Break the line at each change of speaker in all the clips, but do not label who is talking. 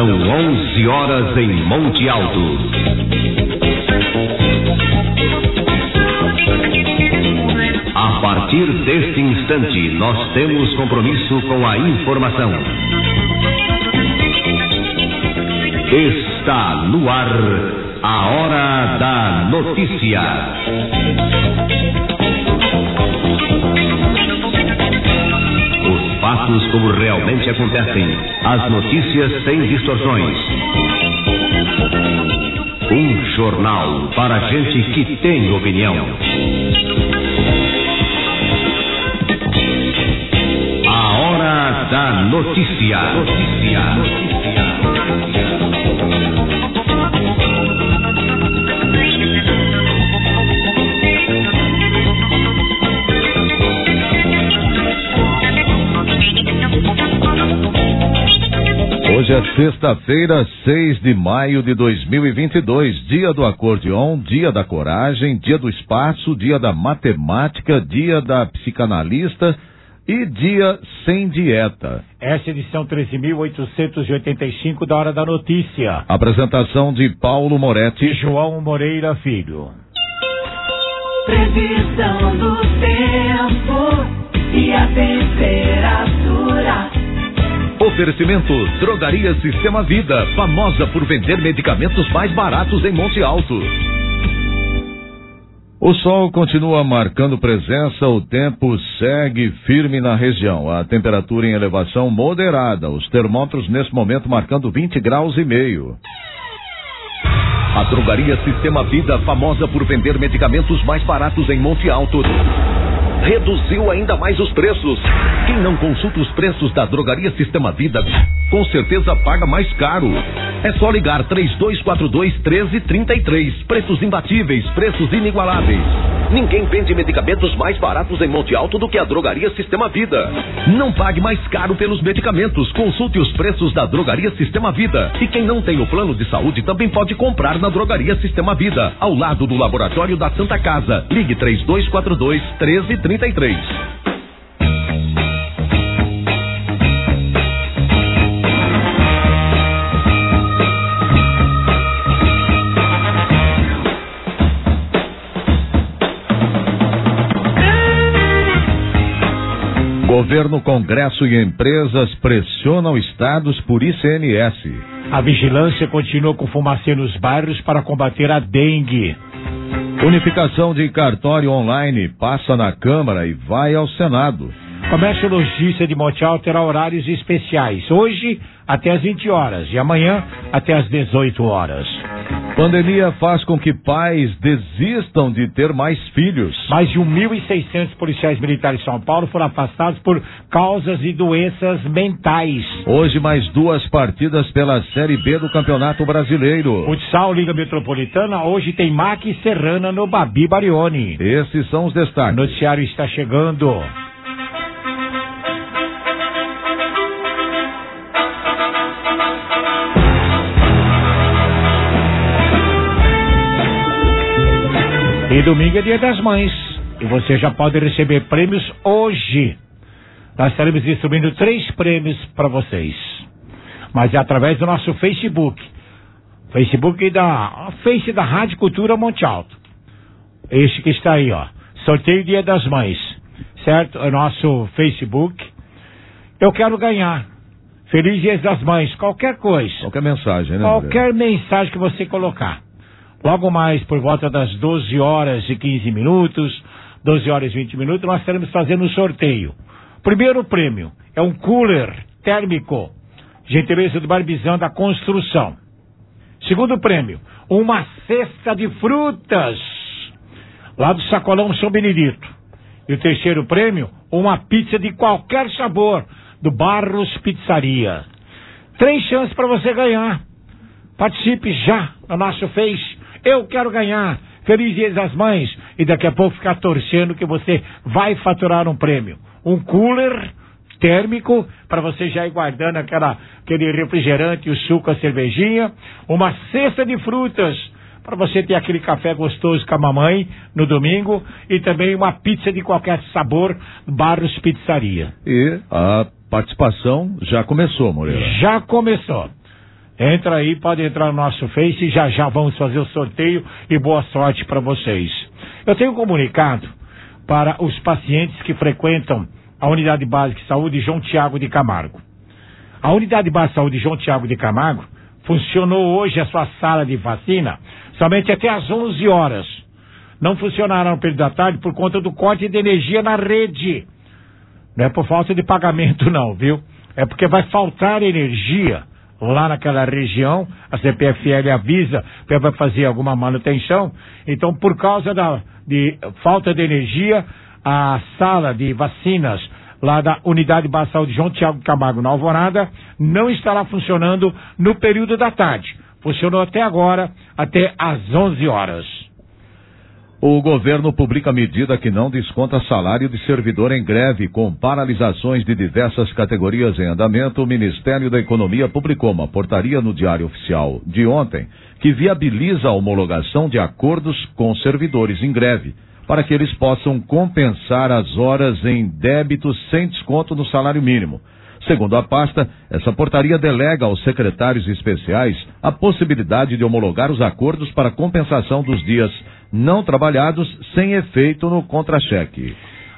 São 11 horas em Monte Alto. A partir deste instante, nós temos compromisso com a informação. Está no ar a Hora da Notícia. Os fatos como realmente acontecem, as notícias sem distorções. Um jornal para gente que tem opinião. A Hora da Notícia.
Hoje é sexta-feira, 6 de maio de 2022, dia do acordeon, dia da coragem, dia do espaço, dia da matemática, dia da psicanalista e dia sem dieta.
Essa é a edição 13.885 da Hora da Notícia.
Apresentação de Paulo Moretti
e João Moreira Filho.
Previsão do tempo e a temperatura.
Oferecimento Drogaria Sistema Vida, famosa por vender medicamentos mais baratos em Monte Alto.
O sol continua marcando presença, o tempo segue firme na região. A temperatura em elevação moderada, os termômetros nesse momento marcando 20 graus e meio.
A Drogaria Sistema Vida, famosa por vender medicamentos mais baratos em Monte Alto, reduziu ainda mais os preços. Quem não consulta os preços da Drogaria Sistema Vida, com certeza paga mais caro. É só ligar 3242-1333. Preços imbatíveis, preços inigualáveis. Ninguém vende medicamentos mais baratos em Monte Alto do que a Drogaria Sistema Vida. Não pague mais caro pelos medicamentos. Consulte os preços da Drogaria Sistema Vida. E quem não tem o plano de saúde também pode comprar na Drogaria Sistema Vida, ao lado do Laboratório da Santa Casa. Ligue 3242-1333.
Governo, Congresso e empresas pressionam estados por ICMS.
A vigilância continua com fumacê nos bairros para combater a dengue.
Unificação de cartório online passa na Câmara e vai ao Senado.
Comércio Logística de Monte Alto terá horários especiais. Hoje até às 20 horas e amanhã até às 18 horas.
Pandemia faz com que pais desistam de ter mais filhos.
Mais de 1.600 policiais militares de São Paulo foram afastados por causas de doenças mentais.
Hoje mais 2 partidas pela Série B do Campeonato Brasileiro.
Futsal Liga Metropolitana, hoje tem MAC e Serrana no Babi Barioni.
Esses são os destaques.
O noticiário está chegando. E domingo é Dia das Mães. E você já pode receber prêmios hoje. Nós estaremos distribuindo 3 prêmios para vocês. Mas é através do nosso Facebook. Facebook da Face da Rádio Cultura Monte Alto. Este que está aí, ó. Sorteio Dia das Mães. Certo? É o nosso Facebook. Eu quero ganhar. Feliz Dia das Mães. Qualquer coisa.
Qualquer mensagem, né?
Qualquer mensagem que você colocar. Logo mais, por volta das 12 horas e 15 minutos, 12 horas e 20 minutos, nós estaremos fazendo um sorteio. Primeiro prêmio é um cooler térmico, gentileza do Barbizão da Construção. Segundo prêmio, uma cesta de frutas, lá do Sacolão São Benedito. E o terceiro prêmio, uma pizza de qualquer sabor, do Barros Pizzaria. 3 chances para você ganhar. Participe já no nosso Face. Eu quero ganhar. Feliz Dia das Mães. E daqui a pouco ficar torcendo que você vai faturar um prêmio. Um cooler térmico para você já ir guardando aquele refrigerante, o suco, a cervejinha. Uma cesta de frutas para você ter aquele café gostoso com a mamãe no domingo. E também uma pizza de qualquer sabor, Barros Pizzaria.
E a participação já começou, Moreira.
Já começou. Entra aí, pode entrar no nosso Face e já vamos fazer o sorteio e boa sorte para vocês. Eu tenho um comunicado para os pacientes que frequentam a Unidade Básica de Saúde João Tiago de Camargo. A Unidade Básica de Saúde João Tiago de Camargo funcionou hoje a sua sala de vacina somente até às 11 horas. Não funcionará no período da tarde por conta do corte de energia na rede. Não é por falta de pagamento não, viu? É porque vai faltar energia lá naquela região. A CPFL avisa que vai fazer alguma manutenção. Então, por causa de falta de energia, a sala de vacinas lá da Unidade Básica de Saúde João Tiago de Camargo, na Alvorada, não estará funcionando no período da tarde. Funcionou até agora, até às 11 horas.
O governo publica medida que não desconta salário de servidor em greve. Com paralisações de diversas categorias em andamento, o Ministério da Economia publicou uma portaria no Diário Oficial de ontem que viabiliza a homologação de acordos com servidores em greve, para que eles possam compensar as horas em débitos sem desconto no salário mínimo. Segundo a pasta, essa portaria delega aos secretários especiais a possibilidade de homologar os acordos para compensação dos dias não trabalhados sem efeito no contra-cheque.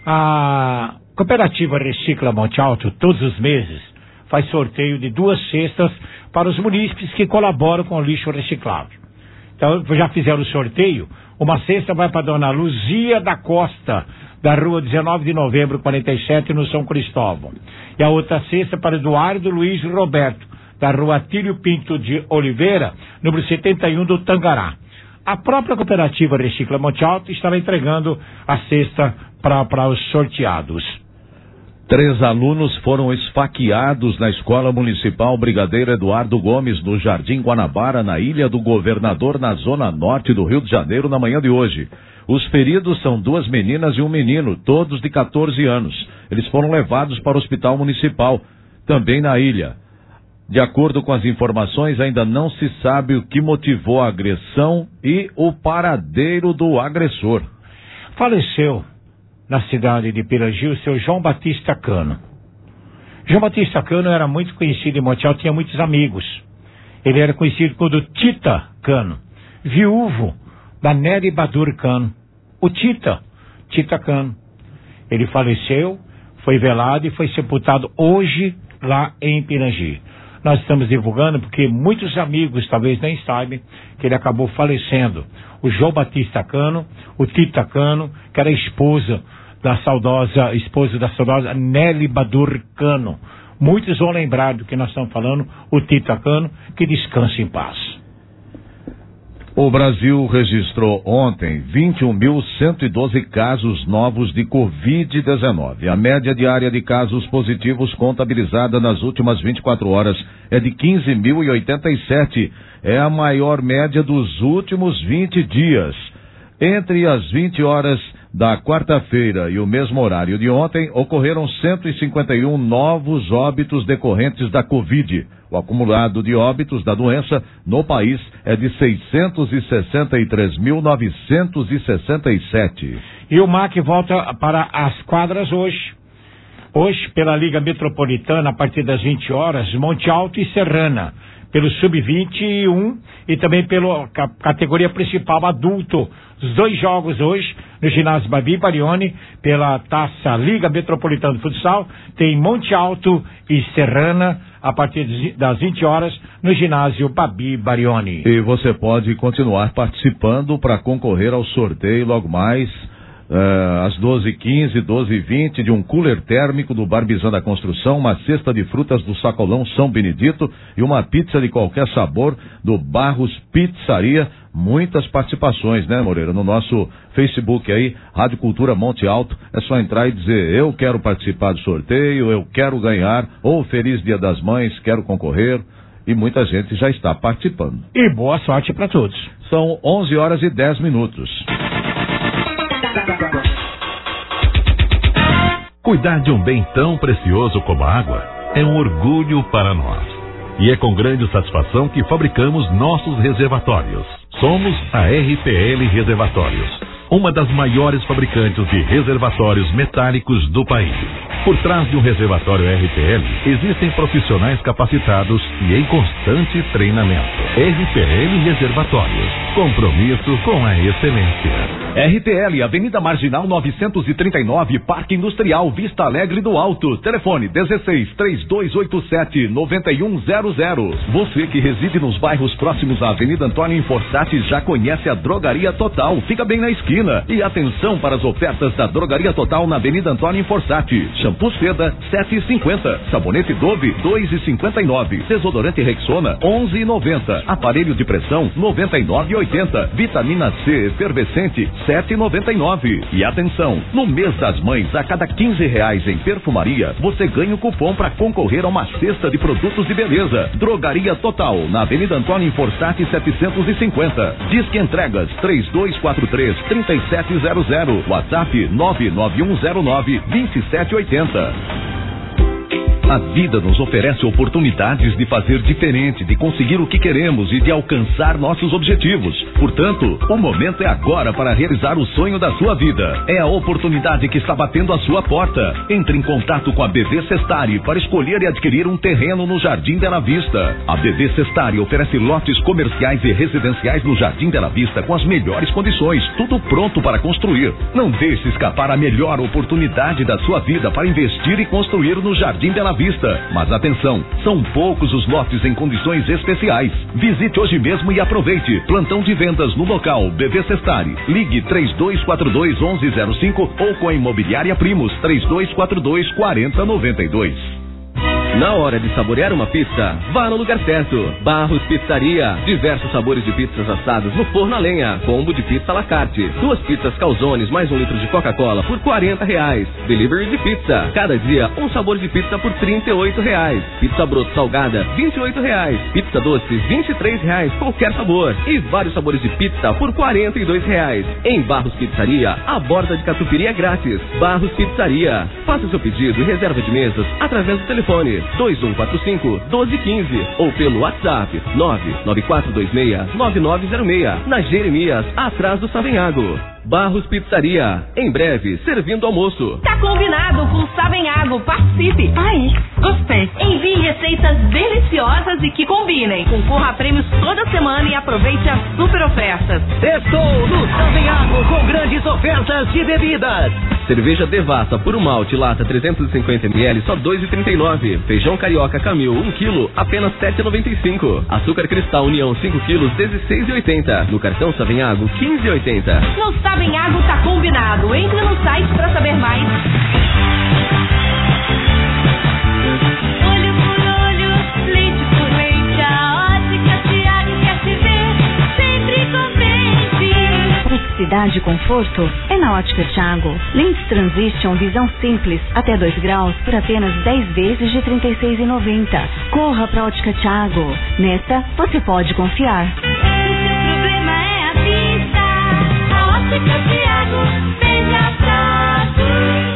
A cooperativa Recicla Monte Alto, todos os meses, faz sorteio de 2 cestas para os munícipes que colaboram com o lixo reciclável. Então, já fizeram o sorteio. Uma cesta vai para a dona Luzia da Costa, da rua 19 de novembro, 47, no São Cristóvão. E a outra cesta para Eduardo Luiz Roberto, da rua Atílio Pinto de Oliveira, número 71 do Tangará. A própria cooperativa Recicla Monte Alto estará entregando a cesta para os sorteados.
3 alunos foram esfaqueados na Escola Municipal Brigadeiro Eduardo Gomes, no Jardim Guanabara, na Ilha do Governador, na zona norte do Rio de Janeiro, na manhã de hoje. Os feridos são 2 meninas e um menino, todos de 14 anos. Eles foram levados para o Hospital Municipal, também na ilha. De acordo com as informações, ainda não se sabe o que motivou a agressão e o paradeiro do agressor.
Faleceu na cidade de Pirangi o seu João Batista Cano. João Batista Cano era muito conhecido em Monte Alto, tinha muitos amigos. Ele era conhecido como Tita Cano, viúvo da Nery Badur Cano. O Tita Cano. Ele faleceu, foi velado e foi sepultado hoje lá em Pirangi. Nós estamos divulgando porque muitos amigos talvez nem saibam que ele acabou falecendo. O João Batista Cano, o Tita Cano, que era esposa da saudosa Nery Badur Cano. Muitos vão lembrar do que nós estamos falando, o Tita Cano, que descanse em paz.
O Brasil registrou ontem 21.112 casos novos de Covid-19. A média diária de casos positivos contabilizada nas últimas 24 horas é de 15.087. É a maior média dos últimos 20 dias. Entre as 20 horas da quarta-feira e o mesmo horário de ontem, ocorreram 151 novos óbitos decorrentes da Covid. O acumulado de óbitos da doença no país é de 663.967.
E o MAC volta para as quadras hoje. Hoje, pela Liga Metropolitana, a partir das 20 horas, Monte Alto e Serrana. Pelo Sub-21 e também pela categoria principal adulto. Os 2 jogos hoje no ginásio Babi Barioni, pela Taça Liga Metropolitana de Futsal, tem Monte Alto e Serrana a partir das 20 horas no ginásio Babi Barioni.
E você pode continuar participando para concorrer ao sorteio logo mais às 12h15, 12h20, de um cooler térmico do Barbizan da Construção, uma cesta de frutas do Sacolão São Benedito e uma pizza de qualquer sabor do Barros Pizzaria. Muitas participações, né, Moreira? No nosso Facebook aí, Rádio Cultura Monte Alto, é só entrar e dizer: eu quero participar do sorteio, eu quero ganhar, ou Feliz Dia das Mães, quero concorrer. E muita gente já está participando.
E boa sorte para todos.
São 11h10.
Cuidar de um bem tão precioso como a água é um orgulho para nós. E é com grande satisfação que fabricamos nossos reservatórios. Somos a RPL Reservatórios, uma das maiores fabricantes de reservatórios metálicos do país. Por trás de um reservatório RPL, existem profissionais capacitados e em constante treinamento. RPL Reservatórios. Compromisso com a excelência.
RTL, Avenida Marginal 939, Parque Industrial, Vista Alegre do Alto. Telefone 16-3287-9100. Você que reside nos bairros próximos à Avenida Antônio Inforçati já conhece a Drogaria Total. Fica bem na esquina. E atenção para as ofertas da Drogaria Total na Avenida Antônio Inforçati. Shampoo Seda, 7,50. Sabonete Dove, 2,59. Desodorante Rexona, 11,90. Aparelho de pressão, 99,80. Vitamina C efervescente, 7,99. E atenção, no mês das mães, a cada R$15 em perfumaria, você ganha um cupom para concorrer a uma cesta de produtos de beleza. Drogaria Total, na Avenida Antônio Inforçati 750. Disque entregas 3243-3700. WhatsApp 99109-2780. A vida nos oferece oportunidades de fazer diferente, de conseguir o que queremos e de alcançar nossos objetivos. Portanto, o momento é agora para realizar o sonho da sua vida. É a oportunidade que está batendo a sua porta. Entre em contato com a BV Sestari para escolher e adquirir um terreno no Jardim Bela Vista. A BV Sestari oferece lotes comerciais e residenciais no Jardim Bela Vista com as melhores condições, tudo pronto para construir. Não deixe escapar a melhor oportunidade da sua vida para investir e construir no Jardim Bela Vista. Mas atenção, são poucos os lotes em condições especiais. Visite hoje mesmo e aproveite. Plantão de vendas no local BV Sestari. Ligue 3242-1105 ou com a Imobiliária Primos 3242-4092.
Na hora de saborear uma pizza, vá no lugar certo. Barros Pizzaria. Diversos sabores de pizzas assadas no forno a lenha. Combo de pizza à la carte. 2 pizzas calzones mais 1 litro de Coca-Cola por R$40. Delivery de pizza. Cada dia um sabor de pizza por R$38. Pizza broto salgada, R$28. Pizza doce, R$23. Qualquer sabor. E vários sabores de pizza por R$42. Em Barros Pizzaria, a borda de catupiry é grátis. Barros Pizzaria. Faça seu pedido e reserva de mesas através do telefone 2145-1215 ou pelo WhatsApp 99426-9906, na Jeremias, atrás do Savenhago. Barros Pizzaria, em breve, servindo almoço.
Tá combinado com o Savenhago, participe. Ai, gostei. Envie receitas deliciosas e que combinem. Concorra a prêmios toda semana e aproveite as super ofertas.
Estou no Savenhago com grandes ofertas de bebidas.
Cerveja Devassa Puro Malte, lata 350ml, só R$2,39. Feijão Carioca Camil, 1 kg, apenas R$7,95. Açúcar Cristal União, 5 kg, R$16,80. No cartão Savenhago, R$15,80.
No Savenhago tá combinado. Entre no site pra saber mais.
Olho por olho, leite por leite, a Ótica Tiago quer te ver sempre contente.
Praticidade e conforto é na Ótica Tiago. Lentes Transition visão simples até 2 graus por apenas 10 vezes de R$36,90. Corra pra Ótica Tiago. Nesta você pode confiar.
O seu problema é a vista. A Ótica Tiago vem de atrás.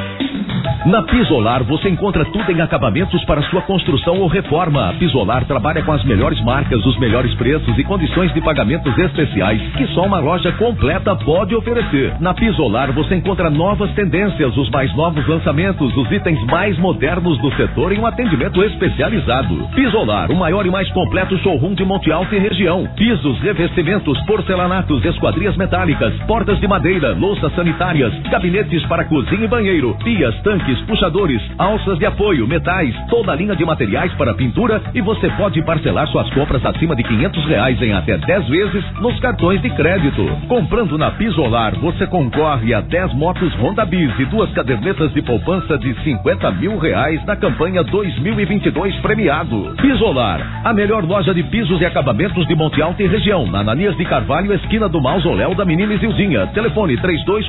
Na Pisolar você encontra tudo em acabamentos para sua construção ou reforma. A Pisolar trabalha com as melhores marcas, os melhores preços e condições de pagamentos especiais que só uma loja completa pode oferecer. Na Pisolar você encontra novas tendências, os mais novos lançamentos, os itens mais modernos do setor em um atendimento especializado. Pisolar, o maior e mais completo showroom de Monte Alto e região. Pisos, revestimentos, porcelanatos, esquadrias metálicas, portas de madeira, louças sanitárias, gabinetes para cozinha e banheiro, pias, tanques, puxadores, alças de apoio, metais, toda a linha de materiais para pintura, e você pode parcelar suas compras acima de R$500 em até 10 vezes nos cartões de crédito. Comprando na Pisolar, você concorre a 10 motos Honda Bis e 2 cadernetas de poupança de R$50 mil na campanha 2022 premiado. Pisolar, a melhor loja de pisos e acabamentos de Monte Alto e região, na Ananias de Carvalho, esquina do Mausoléu da Menina Isilzinha. Telefone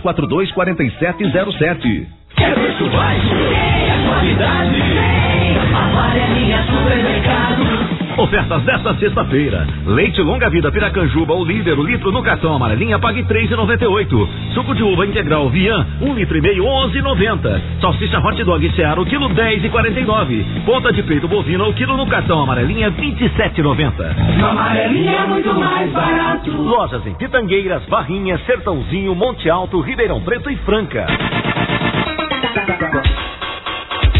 3242-4707.
Quer preço baixo? É qualidade. Amarelinha Supermercado.
Ofertas desta sexta-feira. Leite longa vida Piracanjuba, o líder, o litro no cartão Amarelinha, pague R$3,98. Suco de uva integral Vian, 1,5 litro, R$11,90. Salsicha hot dog Seara, o quilo R$10,49. Ponta de peito bovino, o quilo no cartão Amarelinha, R$27,90.
No Amarelinha é muito mais barato.
Lojas em Pitangueiras, Barrinha, Sertãozinho, Monte Alto, Ribeirão Preto e Franca.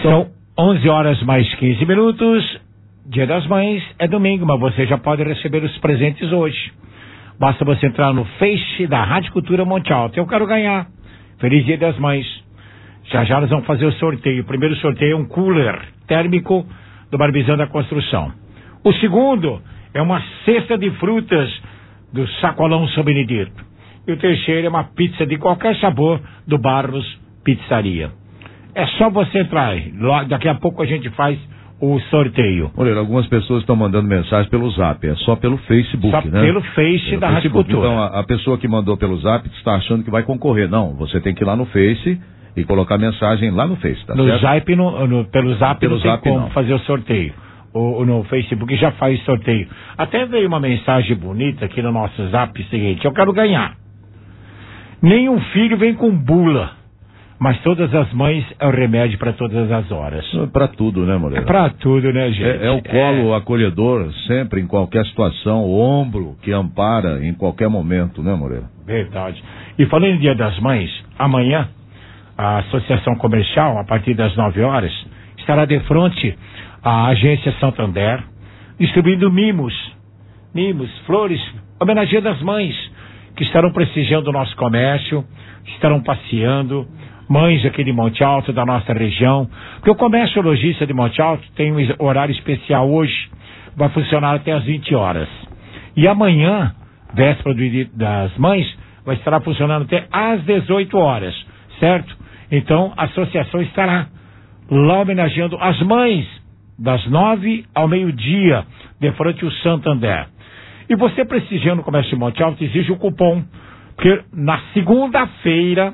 São 11 horas mais 15 minutos. Dia das Mães é domingo, mas você já pode receber os presentes hoje. Basta você entrar no Face da Rádio Cultura Monte Alto. Eu quero ganhar. Feliz Dia das Mães. Já nós vamos fazer o sorteio. O primeiro sorteio é um cooler térmico do Barbizão da Construção. O segundo é uma cesta de frutas do Sacolão São Benedito. E o terceiro é uma pizza de qualquer sabor do Barros Pizzaria. É só você entrar. Daqui a pouco a gente faz o sorteio.
Olha, algumas pessoas estão mandando mensagem pelo Zap. É só pelo Facebook,
só
né?
Pelo Face da Rádio Cultura.
Então a pessoa que mandou pelo Zap está achando que vai concorrer. Não, você tem que ir lá no Face e colocar mensagem lá no Face, tá
no
certo?
Zap, pelo Zap
pelo
não tem
Zap,
como
não.
fazer o sorteio. No Facebook já faz sorteio. Até veio uma mensagem bonita aqui no nosso Zap seguinte: eu quero ganhar. Nenhum filho vem com bula, mas todas as mães é o remédio para todas as horas.
Para tudo, né, Moreira?
É para tudo, né, gente?
É o colo acolhedor, sempre, em qualquer situação, o ombro que ampara em qualquer momento, né, Moreira?
Verdade. E falando em Dia das Mães, amanhã a Associação Comercial, a partir das 9 horas, estará de frente à Agência Santander, distribuindo mimos, flores, homenageando as mães que estarão prestigiando o nosso comércio, estarão passeando, mães aqui de Monte Alto, da nossa região, porque o comércio lojista de Monte Alto tem um horário especial hoje, vai funcionar até às 20 horas. E amanhã, véspera do Dia das Mães, vai estar funcionando até às 18 horas, certo? Então, a associação estará lá homenageando as mães das 9 ao meio-dia, de frente ao Santander. E você prestigiando o comércio de Monte Alto exige o cupom, porque na segunda-feira,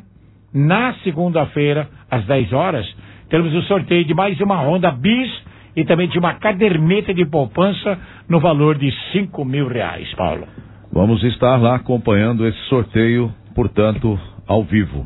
às 10 horas, teremos o sorteio de mais uma Honda Bis e também de uma caderneta de poupança no valor de R$5.000, Paulo.
Vamos estar lá acompanhando esse sorteio, portanto, ao vivo.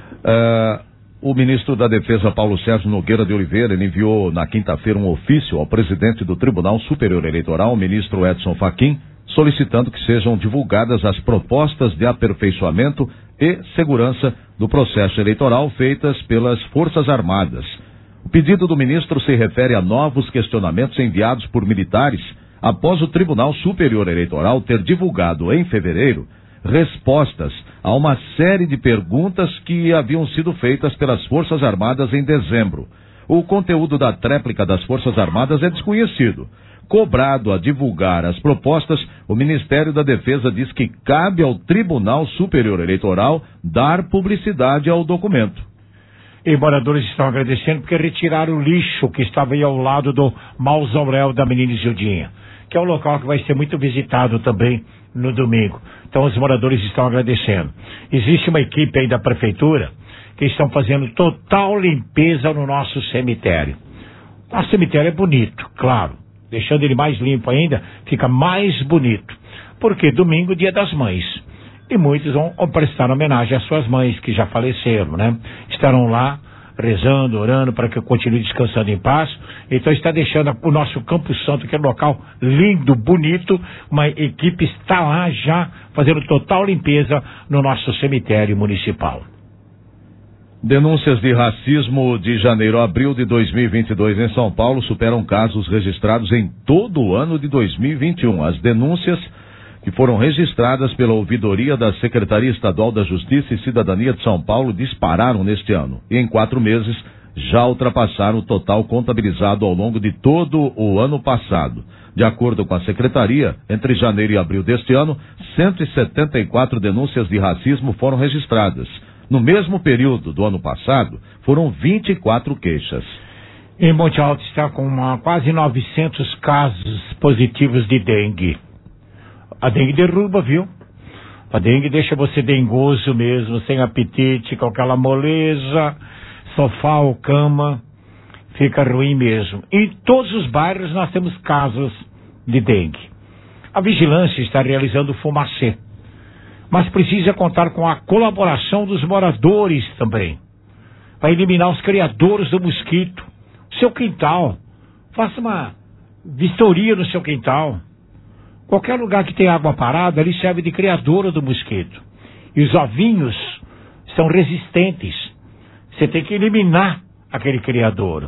O ministro da Defesa, Paulo Sérgio Nogueira de Oliveira, ele enviou na quinta-feira um ofício ao presidente do Tribunal Superior Eleitoral, o ministro Edson Fachin, solicitando que sejam divulgadas as propostas de aperfeiçoamento e segurança do processo eleitoral feitas pelas Forças Armadas. O pedido do ministro se refere a novos questionamentos enviados por militares após o Tribunal Superior Eleitoral ter divulgado em fevereiro respostas a uma série de perguntas que haviam sido feitas pelas Forças Armadas em dezembro. O conteúdo da tréplica das Forças Armadas é desconhecido. Cobrado a divulgar as propostas, o Ministério da Defesa diz que cabe ao Tribunal Superior Eleitoral dar publicidade ao documento.
E moradores estão agradecendo porque retiraram o lixo que estava aí ao lado do mausoléu da menina Isildinha, que é um local que vai ser muito visitado também no domingo. Então os moradores estão agradecendo. Existe uma equipe aí da prefeitura que estão fazendo total limpeza no nosso cemitério. Nosso cemitério é bonito, claro. Deixando ele mais limpo ainda, fica mais bonito. Porque domingo, Dia das Mães. E muitos vão prestar homenagem às suas mães que já faleceram, né? Estarão lá rezando, orando para que eu continue descansando em paz. Então está deixando o nosso Campo Santo, que é um local lindo, bonito. Uma equipe está lá já fazendo total limpeza no nosso cemitério municipal.
Denúncias de racismo de janeiro a abril de 2022 em São Paulo superam casos registrados em todo o ano de 2021. As denúncias que foram registradas pela ouvidoria da Secretaria Estadual da Justiça e Cidadania de São Paulo dispararam neste ano. E em 4 meses já ultrapassaram o total contabilizado ao longo de todo o ano passado. De acordo com a Secretaria, entre janeiro e abril deste ano, 174 denúncias de racismo foram registradas. No mesmo período do ano passado, foram 24 queixas.
Em Monte Alto está com quase 900 casos positivos de dengue. A dengue derruba, viu? A dengue deixa você dengoso mesmo, sem apetite, com aquela moleza, sofá ou cama, fica ruim mesmo. Em todos os bairros nós temos casos de dengue. A vigilância está realizando fumacê, mas precisa contar com a colaboração dos moradores também, para eliminar os criadores do mosquito. Seu quintal, faça uma vistoria no seu quintal. Qualquer lugar que tem água parada, ali serve de criadora do mosquito. E os ovinhos são resistentes. Você tem que eliminar aquele criador.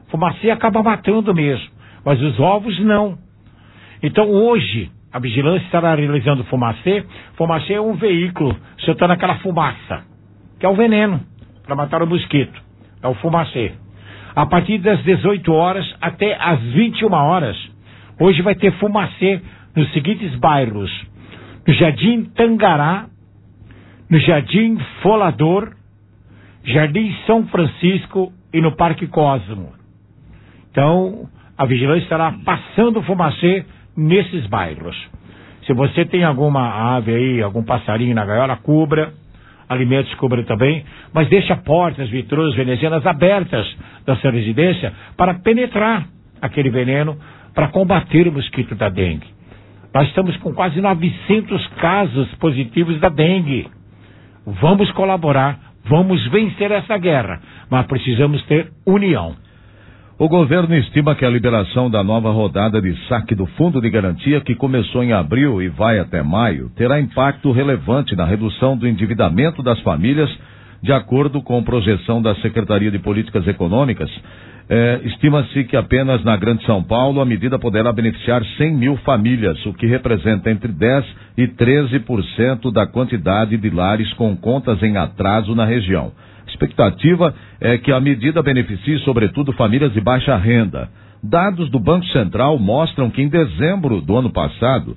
Fumacê acaba matando mesmo, mas os ovos não. Então hoje, a vigilância estará realizando fumacê. Fumacê é um veículo soltando aquela fumaça, que é o veneno para matar o mosquito. É o fumacê. A partir das 18 horas até as 21 horas, hoje vai ter fumacê nos seguintes bairros: no Jardim Tangará, no Jardim Folador, Jardim São Francisco e no Parque Cosmo. Então, a vigilância estará passando fumacê nesses bairros. Se você tem alguma ave aí, algum passarinho na gaiola, cubra. Alimentos cubra também, mas deixa portas, vitrôs, venezianas abertas da sua residência para penetrar aquele veneno, para combater o mosquito da dengue. Nós estamos com quase 900 casos positivos da dengue. Vamos colaborar, vamos vencer essa guerra, mas precisamos ter união.
O governo estima que a liberação da nova rodada de saque do Fundo de Garantia, que começou em abril e vai até maio, terá impacto relevante na redução do endividamento das famílias, de acordo com projeção da Secretaria de Políticas Econômicas. Estima-se que apenas na Grande São Paulo a medida poderá beneficiar 100 mil famílias, o que representa entre 10% e 13% da quantidade de lares com contas em atraso na região. A expectativa é que a medida beneficie sobretudo famílias de baixa renda. Dados do Banco Central mostram que em dezembro do ano passado,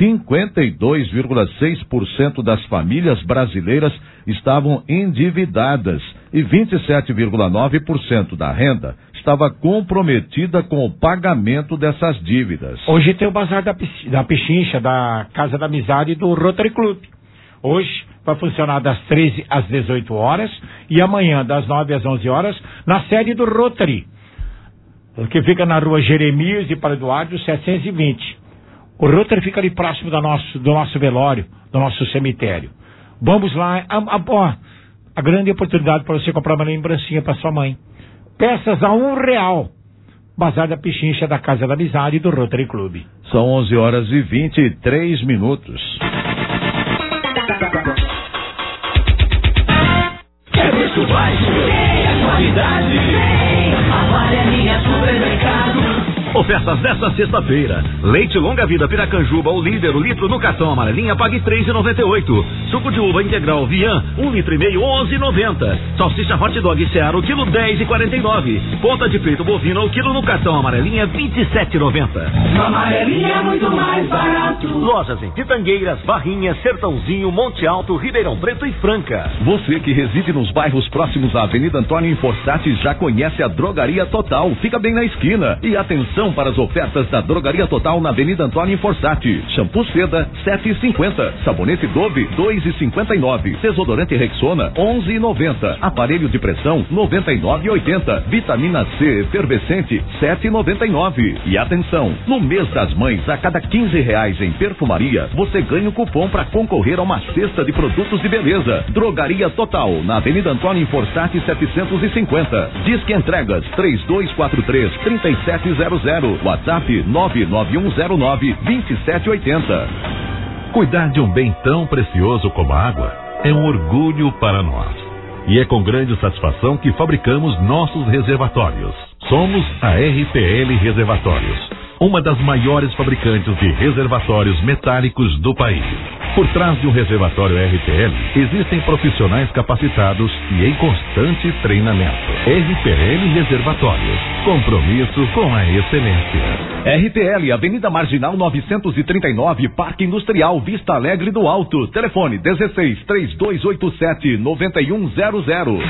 52,6% das famílias brasileiras estavam endividadas e 27,9% da renda estava comprometida com o pagamento dessas dívidas.
Hoje tem o Bazar da Pechincha, da Casa da Amizade e do Rotary Club. Hoje vai funcionar das 13 às 18 horas e amanhã das 9 às 11 horas na sede do Rotary, que fica na rua Jeremias e Padre Eduardo 720. O Rotary fica ali próximo do nosso velório, do nosso cemitério. Vamos lá, a grande oportunidade para você comprar uma lembrancinha para sua mãe. Peças a R$1. Bazar da Pechincha, da Casa da Amizade e do Rotary Club.
São 11 horas e 23 minutos.
É preço baixo, é qualidade. Amarelinha Supermercado. Ofertas desta sexta-feira: leite longa vida Piracanjuba, o líder, o litro no cartão amarelinha, pague R$3,98. Suco de uva integral Vian, 1,5 litro, R$11,90. Salsicha hot dog Seara, o quilo R$10,49. Ponta de peito bovino, o quilo no cartão amarelinha, R$27,90.
No amarelinha é muito mais barato.
Lojas em Pitangueiras, Barrinhas, Sertãozinho, Monte Alto, Ribeirão Preto e Franca. Você que reside nos bairros próximos à Avenida Antônio Inforçati já conhece a Drogaria Total. Fica bem na esquina. E atenção para as ofertas da Drogaria Total na Avenida Antônio Inforçati. Shampoo Seda, R$7,50. Sabonete Dove, R$2,59. Desodorante Rexona, R$11,90. Aparelho de pressão, R$99,80. Vitamina C efervescente, R$7,99. E atenção, no mês das mães, a cada R$15 em perfumaria, você ganha um cupom para concorrer a uma cesta de produtos de beleza. Drogaria Total, na Avenida Antônio Inforçati 750. Disque entregas 3243-3700. WhatsApp 99109-2780.
Cuidar de um bem tão precioso como a água é um orgulho para nós. E é com grande satisfação que fabricamos nossos reservatórios. Somos a RPL Reservatórios, uma das maiores fabricantes de reservatórios metálicos do país. Por trás de um reservatório RPL, existem profissionais capacitados e em constante treinamento. RPL Reservatórios, compromisso com a excelência.
RPL, Avenida Marginal 939, Parque Industrial, Vista Alegre do Alto. Telefone 16-3287-9100.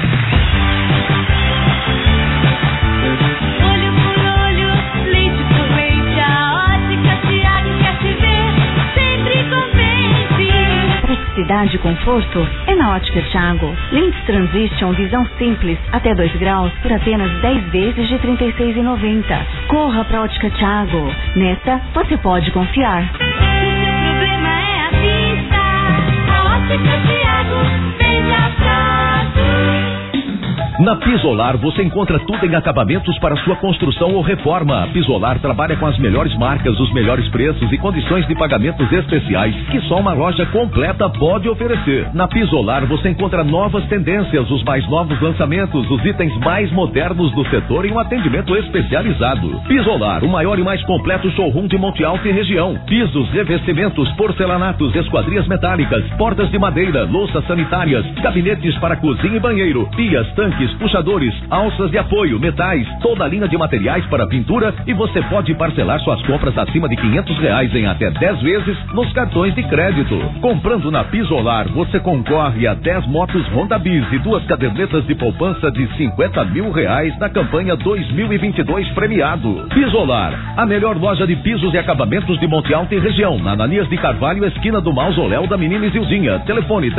Praticidade e conforto é na Ótica Thiago. Lentes Transition, visão simples, até 2 graus, por apenas 10 vezes de R$36,90. Corra pra Ótica Thiago. Nessa, você pode confiar.
O problema é a vista. A Ótica Thiago vem de atrás.
Na Pisolar você encontra tudo em acabamentos para sua construção ou reforma. A Pisolar trabalha com as melhores marcas, os melhores preços e condições de pagamentos especiais que só uma loja completa pode oferecer. Na Pisolar você encontra novas tendências, os mais novos lançamentos, os itens mais modernos do setor e um atendimento especializado. Pisolar, o maior e mais completo showroom de Monte Alto e região. Pisos, revestimentos, porcelanatos, esquadrias metálicas, portas de madeira, louças sanitárias, gabinetes para cozinha e banheiro, pias, tanques, puxadores, alças de apoio, metais, toda a linha de materiais para pintura e você pode parcelar suas compras acima de R$500 em até 10 vezes nos cartões de crédito. Comprando na Pisolar, você concorre a 10 motos Honda Bis e 2 cadernetas de poupança de R$50 mil na campanha 2022 premiado. Pisolar, a melhor loja de pisos e acabamentos de Monte Alto e região, na Ananias de Carvalho, esquina do Mausoléu da Menina Isildinha. Telefone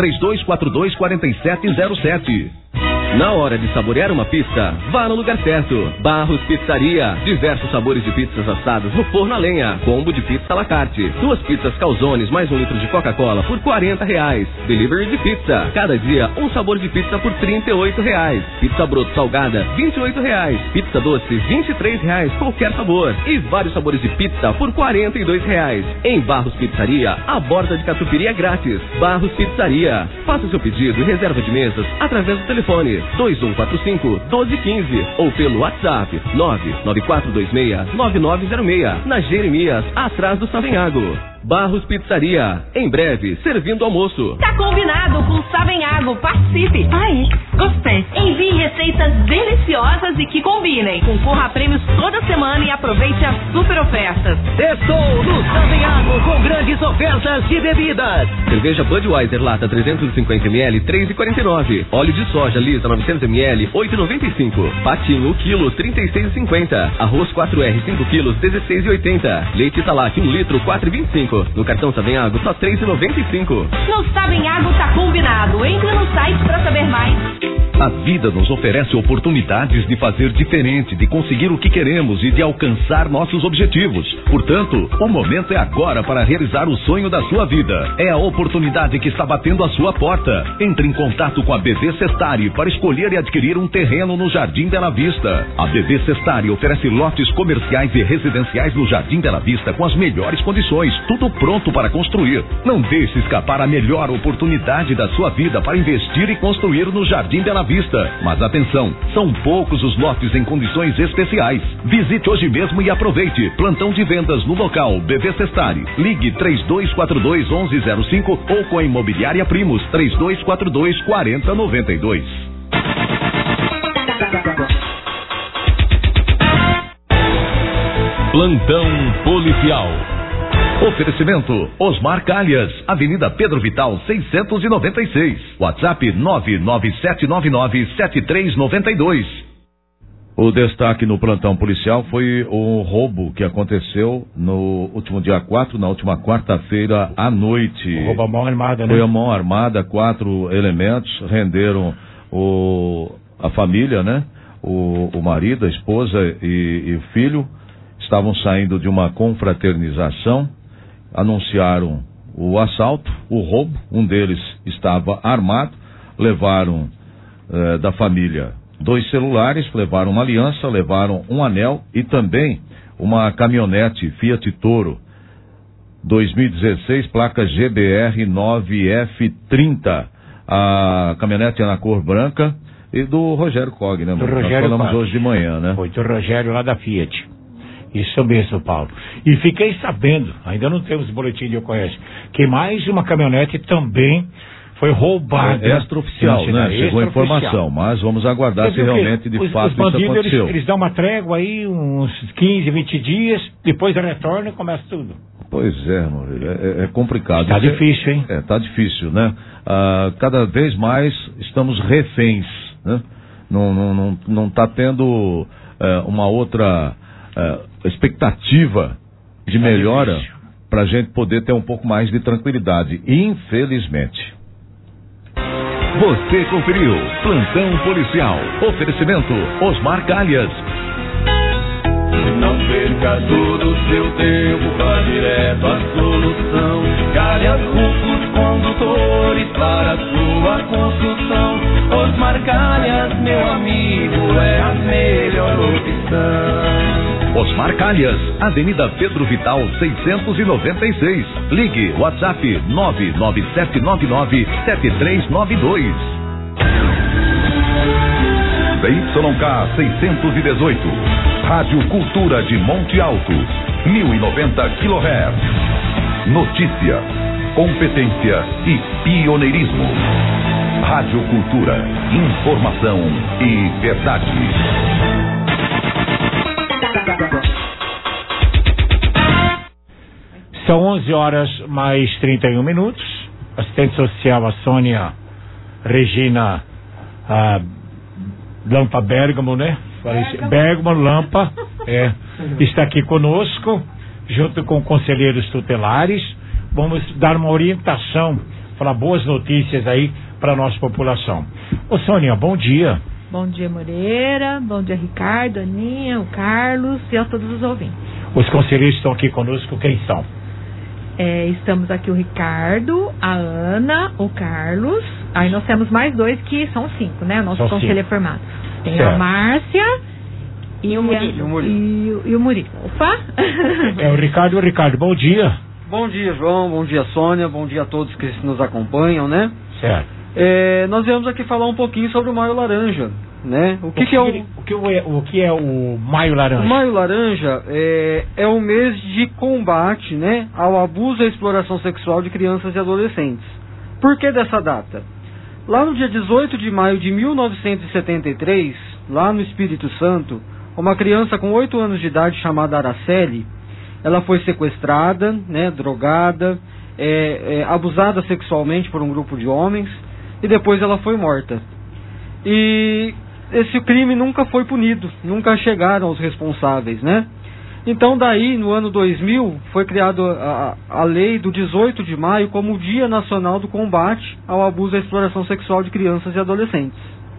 3242-4707.
Na hora de saborear uma pizza, vá no lugar certo. Barros Pizzaria. Diversos sabores de pizzas assadas no forno a lenha. Combo de pizza à la carte. 2 pizzas calzones mais 1 litro de Coca-Cola por R$40. Delivery de pizza. Cada dia um sabor de pizza por R$38. Pizza broto salgada, R$28. Pizza doce, R$23. Qualquer sabor. E vários sabores de pizza por R$42. Em Barros Pizzaria, a borda de catupiry é grátis. Barros Pizzaria. Faça seu pedido e reserva de mesas através do telefone 2145-1215 ou pelo WhatsApp 99426-9906 na Jeremias, atrás do Savenhago. Barros Pizzaria, em breve, servindo almoço.
Tá combinado com Savenhago, participe.
Ai, gostei.
Envie receitas deliciosas e que combinem. Concorra a prêmios toda semana e aproveite as super ofertas.
Estou no Savenhago com grandes ofertas de bebidas.
Cerveja Budweiser lata 350ml, R$3,49. Óleo de soja lisa 900ml, R$8,95. Patinho, quilo, R$36,50. Arroz 4R, 5 quilos, R$16,80. Leite Italac, 1 litro, R$4,25. No cartão Savenhago, só R$3,95.
No Savenhago tá combinado. Entre no site pra saber mais.
A vida nos oferece oportunidades de fazer diferente, de conseguir o que queremos e de alcançar nossos objetivos. Portanto, o momento é agora para realizar o sonho da sua vida. É a oportunidade que está batendo a sua porta. Entre em contato com a BV Sestari para escolher e adquirir um terreno no Jardim Bela Vista. A BV Sestari oferece lotes comerciais e residenciais no Jardim Bela Vista com as melhores condições, tudo pronto para construir. Não deixe escapar a melhor oportunidade da sua vida para investir e construir no Jardim Bela Vista. Mas atenção, são poucos os lotes em condições especiais. Visite hoje mesmo e aproveite. Plantão de vendas no local BV Sestari. Ligue 3242-1105 ou com a Imobiliária Primos 3242-4092.
Plantão policial.
Oferecimento Osmar Calhas, Avenida Pedro Vital 696, WhatsApp 997997392.
O destaque no plantão policial foi o roubo que aconteceu no último dia 4, na última quarta-feira à noite.
O roubo à mão armada, né?
Foi a mão armada, 4 elementos renderam a família, né? O marido, a esposa e o filho estavam saindo de uma confraternização. Anunciaram o assalto, o roubo, um deles estava armado, levaram da família 2 celulares, levaram uma aliança, levaram um anel e também uma caminhonete Fiat Toro 2016, placa GBR 9F30. A caminhonete é na cor branca e do Rogério Cog, né?
Do Rogério
Nós falamos
Cog.
hoje de manhã, né?
Foi do Rogério lá da Fiat. Isso mesmo, Paulo. E fiquei sabendo, ainda não temos boletim de ocorrência, que mais uma caminhonete também foi roubada.
Extraoficial, né? Chegou a informação, mas vamos aguardar se realmente de fato isso aconteceu.
Eles dão uma trégua aí, uns 15, 20 dias, depois retorna e começa tudo.
Pois é, é complicado.
Tá difícil, hein?
Tá difícil, né? Cada vez mais estamos reféns, né? Não tá tendo uma outra expectativa de melhora para a gente poder ter um pouco mais de tranquilidade, infelizmente.
Você conferiu Plantão Policial. Oferecimento Osmar Calhas.
Não perca todo o seu tempo, vá direto à solução. Calhas Rufos Condutores para sua construção. Osmar Calhas, meu amigo, é a melhor opção.
Osmar Calhas, Avenida Pedro Vital 696. Ligue WhatsApp 997997392.
ZYK 618, Rádio Cultura de Monte Alto, 1090 kHz. Notícia, competência e pioneirismo. Rádio Cultura, informação e verdade.
São 11 horas mais 31 minutos. Assistente social, a Sônia Regina Lampa Bergamo, né? Bergamo Lampa, está aqui conosco, junto com conselheiros tutelares. Vamos dar uma orientação, falar boas notícias aí para a nossa população. Ô Sônia, bom dia.
Bom dia, Moreira. Bom dia, Ricardo, Aninha, o Carlos e a todos os ouvintes.
Os conselheiros estão aqui conosco, quem são?
Estamos aqui o Ricardo, a Ana, o Carlos. Aí nós temos mais dois que são 5, né? Nosso conselho formado. Tem certo. A Márcia e o Murilo. E o Murilo. Opa!
O Ricardo, bom dia.
Bom dia, João. Bom dia, Sônia. Bom dia a todos que nos acompanham, né?
Certo.
Nós viemos aqui falar um pouquinho sobre o Maio Laranja, né? O que é o Maio Laranja? O Maio Laranja é um mês de combate, né, ao abuso e à exploração sexual de crianças e adolescentes. Por que dessa data? Lá no dia 18 de maio de 1973, lá no Espírito Santo, uma criança com 8 anos de idade chamada Araceli, ela foi sequestrada, né, drogada, abusada sexualmente por um grupo de homens, e depois ela foi morta. E esse crime nunca foi punido, nunca chegaram os responsáveis, né? Então daí, no ano 2000, foi criada a lei do 18 de maio como o Dia Nacional do Combate ao Abuso e à Exploração Sexual de Crianças e Adolescentes.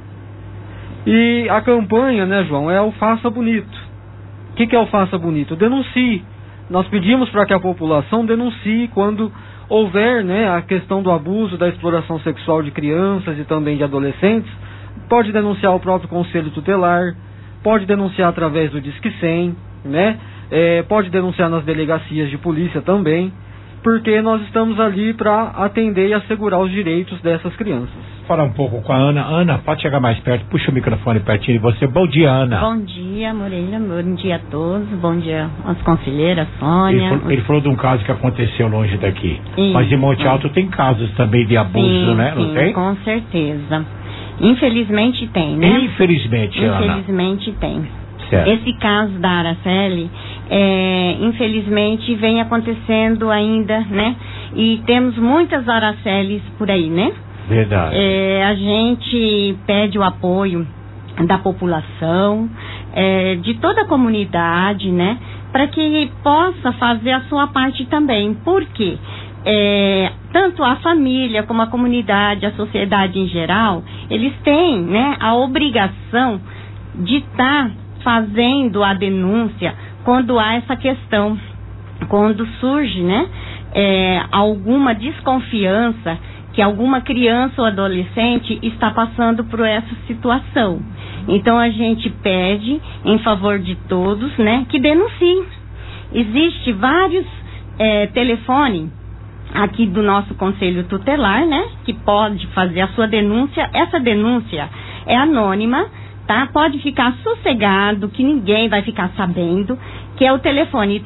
E a campanha, né, João, é o Faça Bonito. O que é o Faça Bonito? Denuncie. Nós pedimos para que a população denuncie quando houver, né, a questão do abuso, da exploração sexual de crianças e também de adolescentes. Pode denunciar o próprio Conselho Tutelar, pode denunciar através do Disque 100, né? Pode denunciar nas delegacias de polícia também, porque nós estamos ali para atender e assegurar os direitos dessas crianças.
Falar um pouco com a Ana. Ana, pode chegar mais perto, puxa o microfone pertinho de você. Bom dia, Ana.
Bom dia, Moreira. Bom dia a todos. Bom dia às conselheiras, Sônia.
Ele falou de um caso que aconteceu longe daqui.
Isso.
Mas em Monte Alto tem casos também de abuso, né? Não tem?
Com certeza. Infelizmente tem, né?
Infelizmente, Ana.
Infelizmente tem.
Certo.
Esse caso da Araceli, infelizmente, vem acontecendo ainda, né? E temos muitas Aracelis por aí, né?
Verdade.
A gente pede o apoio da população, de toda a comunidade, né? Para que possa fazer a sua parte também. Por quê? Tanto a família como a comunidade, a sociedade em geral, eles têm, né, a obrigação de estar fazendo a denúncia quando há essa questão, quando surge, né, alguma desconfiança que alguma criança ou adolescente está passando por essa situação. Então a gente pede em favor de todos, né, que denunciem. Existe vários telefones aqui do nosso Conselho Tutelar, né, que pode fazer a sua denúncia. Essa denúncia é anônima, tá? Pode ficar sossegado, que ninguém vai ficar sabendo, que é o telefone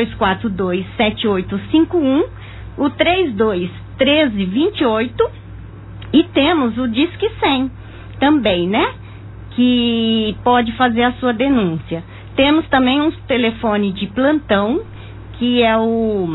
3242-7851, o 321328, e temos o Disque 100 também, né, que pode fazer a sua denúncia. Temos também um telefone de plantão, que é o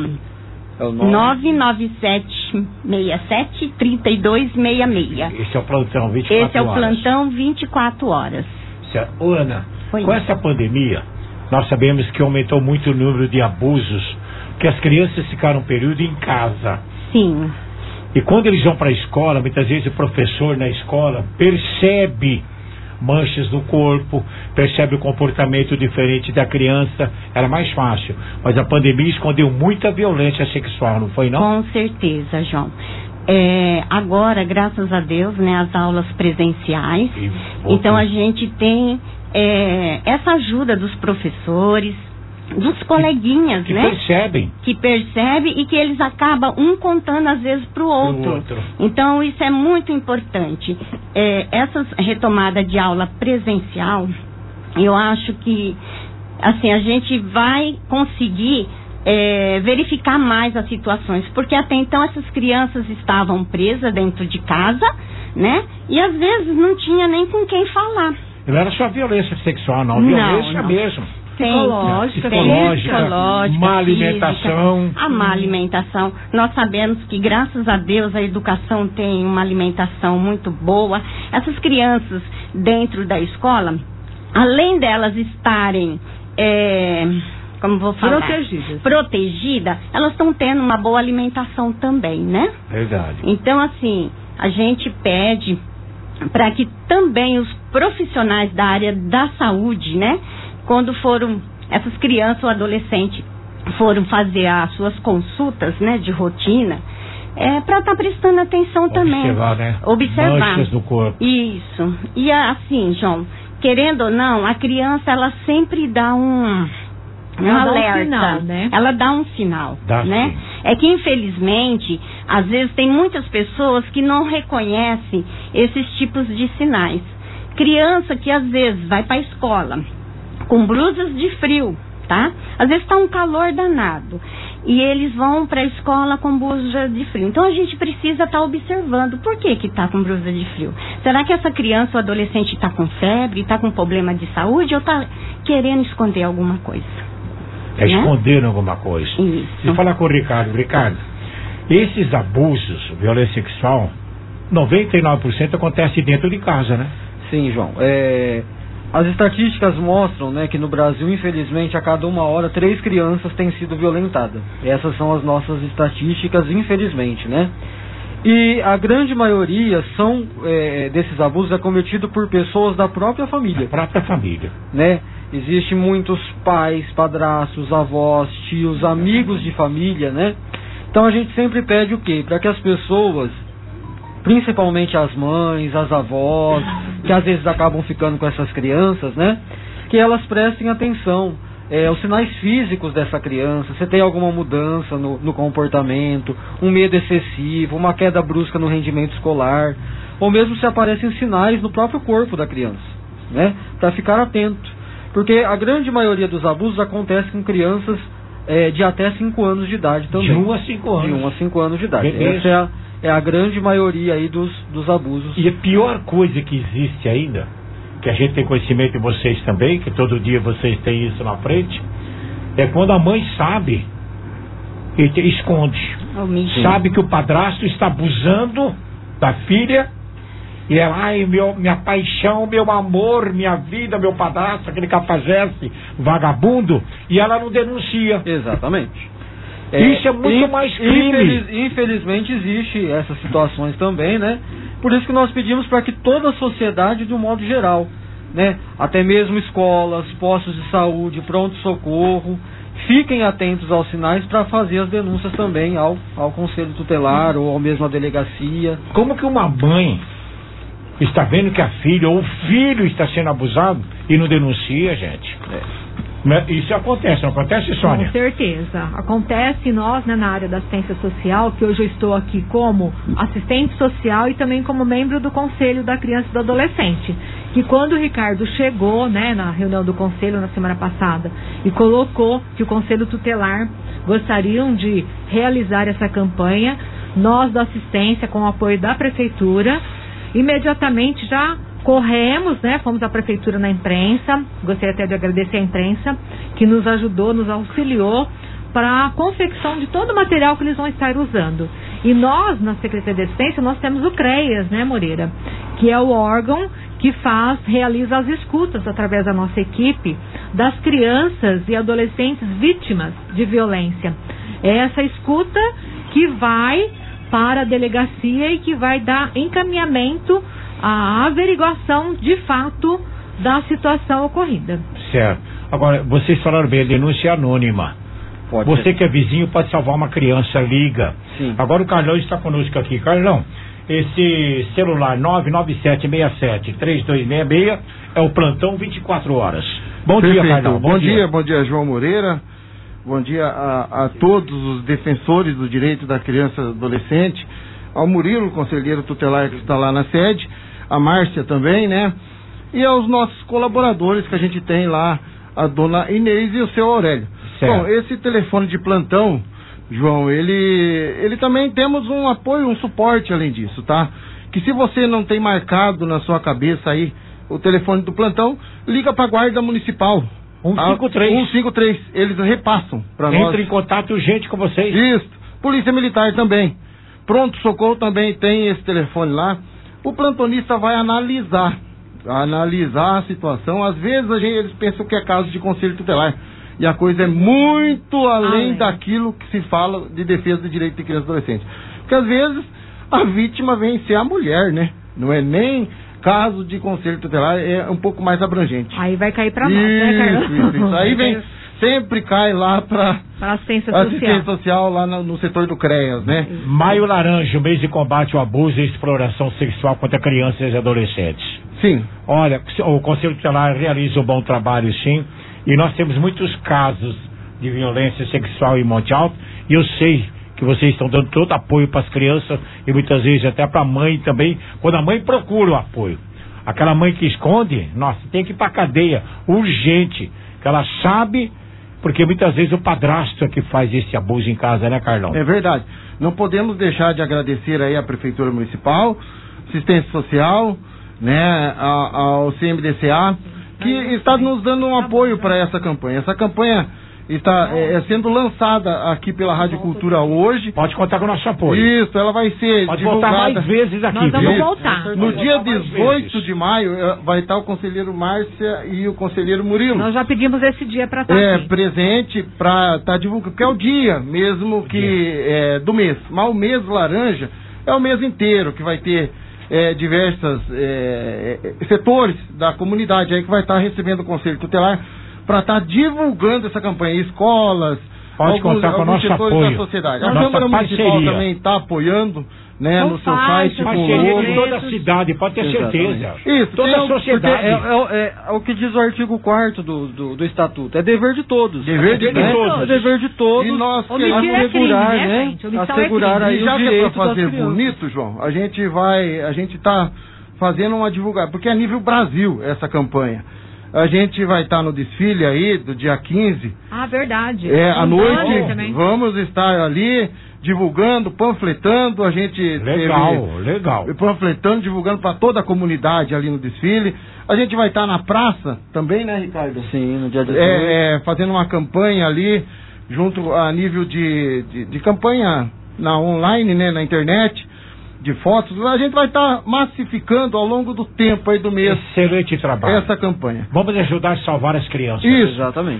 99767-3266.
Esse é o plantão 24 horas.
Esse é o plantão 24 horas.
Certo. Ô, Ana, com essa pandemia, nós sabemos que aumentou muito o número de abusos, que as crianças ficaram um período em casa.
Sim.
E quando eles vão para a escola, muitas vezes o professor na escola percebe manchas no corpo, percebe o comportamento diferente da criança. Era mais fácil, mas a pandemia escondeu muita violência sexual, não foi não?
Com certeza, João. Agora, graças a Deus, né, as aulas presenciais. Então a gente tem essa ajuda dos professores, dos coleguinhas, né? Que percebem e que eles acabam contando às vezes para o outro. Então isso é muito importante. Essa retomada de aula presencial, eu acho que assim, a gente vai conseguir verificar mais as situações, porque até então essas crianças estavam presas dentro de casa, né? E às vezes não tinha nem com quem falar.
Não era só violência sexual, não. Violência mesmo.
Psicológica,
má alimentação.
A má alimentação. Nós sabemos que, graças a Deus, a educação tem uma alimentação muito boa. Essas crianças dentro da escola, além delas estarem, como vou falar? Protegidas, elas estão tendo uma boa alimentação também, né?
Verdade.
Então, assim, a gente pede para que também os profissionais da área da saúde, né? Quando foram, essas crianças ou adolescentes foram fazer as suas consultas, né, de rotina, para estar prestando atenção também.
Né?
Observar.
Manchas do corpo.
Isso. E assim, João, querendo ou não, a criança, ela sempre dá um alerta.
Sinal, né?
Ela dá um sinal, né?
Sim.
É que, infelizmente, às vezes tem muitas pessoas que não reconhecem esses tipos de sinais. Criança que, às vezes, vai para a escola com blusas de frio, tá? Às vezes está um calor danado e eles vão para a escola com blusa de frio. Então a gente precisa estar observando por que está com blusa de frio. Será que essa criança ou adolescente está com febre, está com problema de saúde ou está querendo esconder alguma coisa?
Escondendo alguma coisa.
Isso.
Se falar com o Ricardo, esses abusos, violência sexual, 99% acontece dentro de casa, né?
Sim, João. As estatísticas mostram, né, que no Brasil, infelizmente, a cada 1 hora, 3 crianças têm sido violentadas. Essas são as nossas estatísticas, infelizmente, né? E a grande maioria desses abusos é cometido por pessoas da própria família. Né? Existem muitos pais, padrastos, avós, tios, amigos de família, né? Então a gente sempre pede o quê? Para que as pessoas, principalmente as mães, as avós, que às vezes acabam ficando com essas crianças, né? Que elas prestem atenção aos sinais físicos dessa criança. Se tem alguma mudança no comportamento, um medo excessivo, uma queda brusca no rendimento escolar, ou mesmo se aparecem sinais no próprio corpo da criança, né? Para ficar atento. Porque a grande maioria dos abusos acontece com crianças de até 5 anos de idade também.
De 1 a 5 anos.
De 1 a 5 anos de idade.
Beleza.
Essa é a grande maioria aí dos abusos.
E a pior coisa que existe ainda, que a gente tem conhecimento de vocês também, que todo dia vocês têm isso na frente, é quando a mãe sabe e esconde. Sabe que o padrasto está abusando da filha e ela, minha paixão, meu amor, minha vida, meu padrasto, aquele cafajeste vagabundo, e ela não denuncia.
Exatamente.
Isso é muito mais crime.
Infelizmente existe essas situações também, né? Por isso que nós pedimos para que toda a sociedade, de um modo geral, né, até mesmo escolas, postos de saúde, pronto-socorro, fiquem atentos aos sinais para fazer as denúncias também ao Conselho Tutelar ou mesmo à delegacia.
Como que uma mãe está vendo que a filha ou o filho está sendo abusado e não denuncia, gente? Isso acontece, não acontece, Sônia?
Com certeza. Acontece nós, né, na área da assistência social, que hoje eu estou aqui como assistente social e também como membro do Conselho da Criança e do Adolescente. Que quando o Ricardo chegou, né, na reunião do Conselho na semana passada e colocou que o Conselho Tutelar gostariam de realizar essa campanha, nós da assistência, com o apoio da Prefeitura, imediatamente já corremos, né? Fomos à prefeitura na imprensa. Gostaria até de agradecer a imprensa que nos ajudou, nos auxiliou para a confecção de todo o material que eles vão estar usando. E nós, na Secretaria de Assistência, nós temos o CREAS, né, Moreira? Que é o órgão que realiza as escutas através da nossa equipe das crianças e adolescentes vítimas de violência. É essa escuta que vai para a delegacia e que vai dar encaminhamento à averiguação de fato da situação ocorrida.
Certo. Agora, vocês falaram bem, a denúncia anônima. Você que é vizinho pode salvar uma criança, liga.
Sim.
Agora o Carlão está conosco aqui. Carlão, esse celular 997673266 é o plantão 24 horas. Bom
Perfeito.
dia, Carlão.
Bom dia, João Moreira. Bom dia a todos os defensores do direito da criança e adolescente, ao Murilo, conselheiro tutelar que está lá na sede, a Márcia também, né? E aos nossos colaboradores que a gente tem lá, a dona Inês e o seu Aurélio.
Certo.
Bom, esse telefone de plantão, João, ele também temos um apoio, um suporte além disso, tá? Que se você não tem marcado na sua cabeça aí o telefone do plantão, liga para a Guarda Municipal.
153.
153, eles repassam para nós.
Entra em contato urgente com vocês.
Isso, Polícia Militar também. Pronto Socorro também tem esse telefone lá. O plantonista vai analisar a situação. Às vezes eles pensam que é caso de conselho tutelar. E a coisa é muito além daquilo que se fala de defesa do direito de criança e adolescente. Porque às vezes a vítima vem ser a mulher, né? Não é nem caso de conselho tutelar, é um pouco mais abrangente.
Aí vai cair pra nós, né, Carlos?
Isso. Aí vem, sempre cai lá para
assistência
social lá no setor do CREAS, né?
Maio Laranja, o mês de combate ao abuso e exploração sexual contra crianças e adolescentes.
Sim.
Olha, o Conselho Tutelar realiza um bom trabalho, sim, e nós temos muitos casos de violência sexual em Monte Alto, e eu sei que vocês estão dando todo apoio para as crianças e muitas vezes até para a mãe também, quando a mãe procura o apoio. Aquela mãe que esconde, nossa, tem que ir para a cadeia, urgente, que ela sabe, porque muitas vezes o padrasto é que faz esse abuso em casa, né, Carlão?
É verdade. Não podemos deixar de agradecer aí à Prefeitura Municipal, Assistência Social, né, ao CMDCA, que está nos dando um apoio para essa campanha. Essa campanha está sendo lançada aqui pela Rádio Cultura hoje.
Pode contar com o nosso apoio.
Isso, ela vai ser
pode
divulgada.
voltar mais vezes aqui.
Nós vamos voltar.
No dia 18 de maio vai estar o conselheiro Márcia e o conselheiro Murilo.
Nós já pedimos esse dia para estar aqui.
Presente para estar divulgando, porque é o dia mesmo do mês. Mas o mês laranja é o mês inteiro que vai ter diversos setores da comunidade aí que vai estar recebendo o conselho tutelar para estar divulgando essa campanha, escolas,
pode contar com o nosso apoio
da sociedade. A
nossa
Câmara Municipal
parceria
também está apoiando, né, no seu site.
Parceria de toda a cidade, pode ter certeza.
Isso,
toda a sociedade.
É o que diz o artigo 4º do Estatuto. É dever de todos.
Dever de todos.
É dever de todos.
E nós
assegurar, né? Assegurar aí
já
o
que é
direito
para fazer
das crianças.
bonito, João, a gente está fazendo uma divulgação, porque é nível Brasil essa campanha. A gente vai estar no desfile aí do dia 15.
Ah, verdade.
À noite, vamos estar ali divulgando, panfletando, a gente
legal.
Panfletando, divulgando para toda a comunidade ali no desfile. A gente vai estar na praça também, né, Ricardo?
Sim, no dia 18.
Fazendo uma campanha ali, junto a nível de campanha online, né, na internet, de fotos. A gente vai estar massificando ao longo do tempo aí do mês.
Excelente trabalho.
Essa campanha.
Vamos ajudar a salvar as crianças.
Isso.
Exatamente.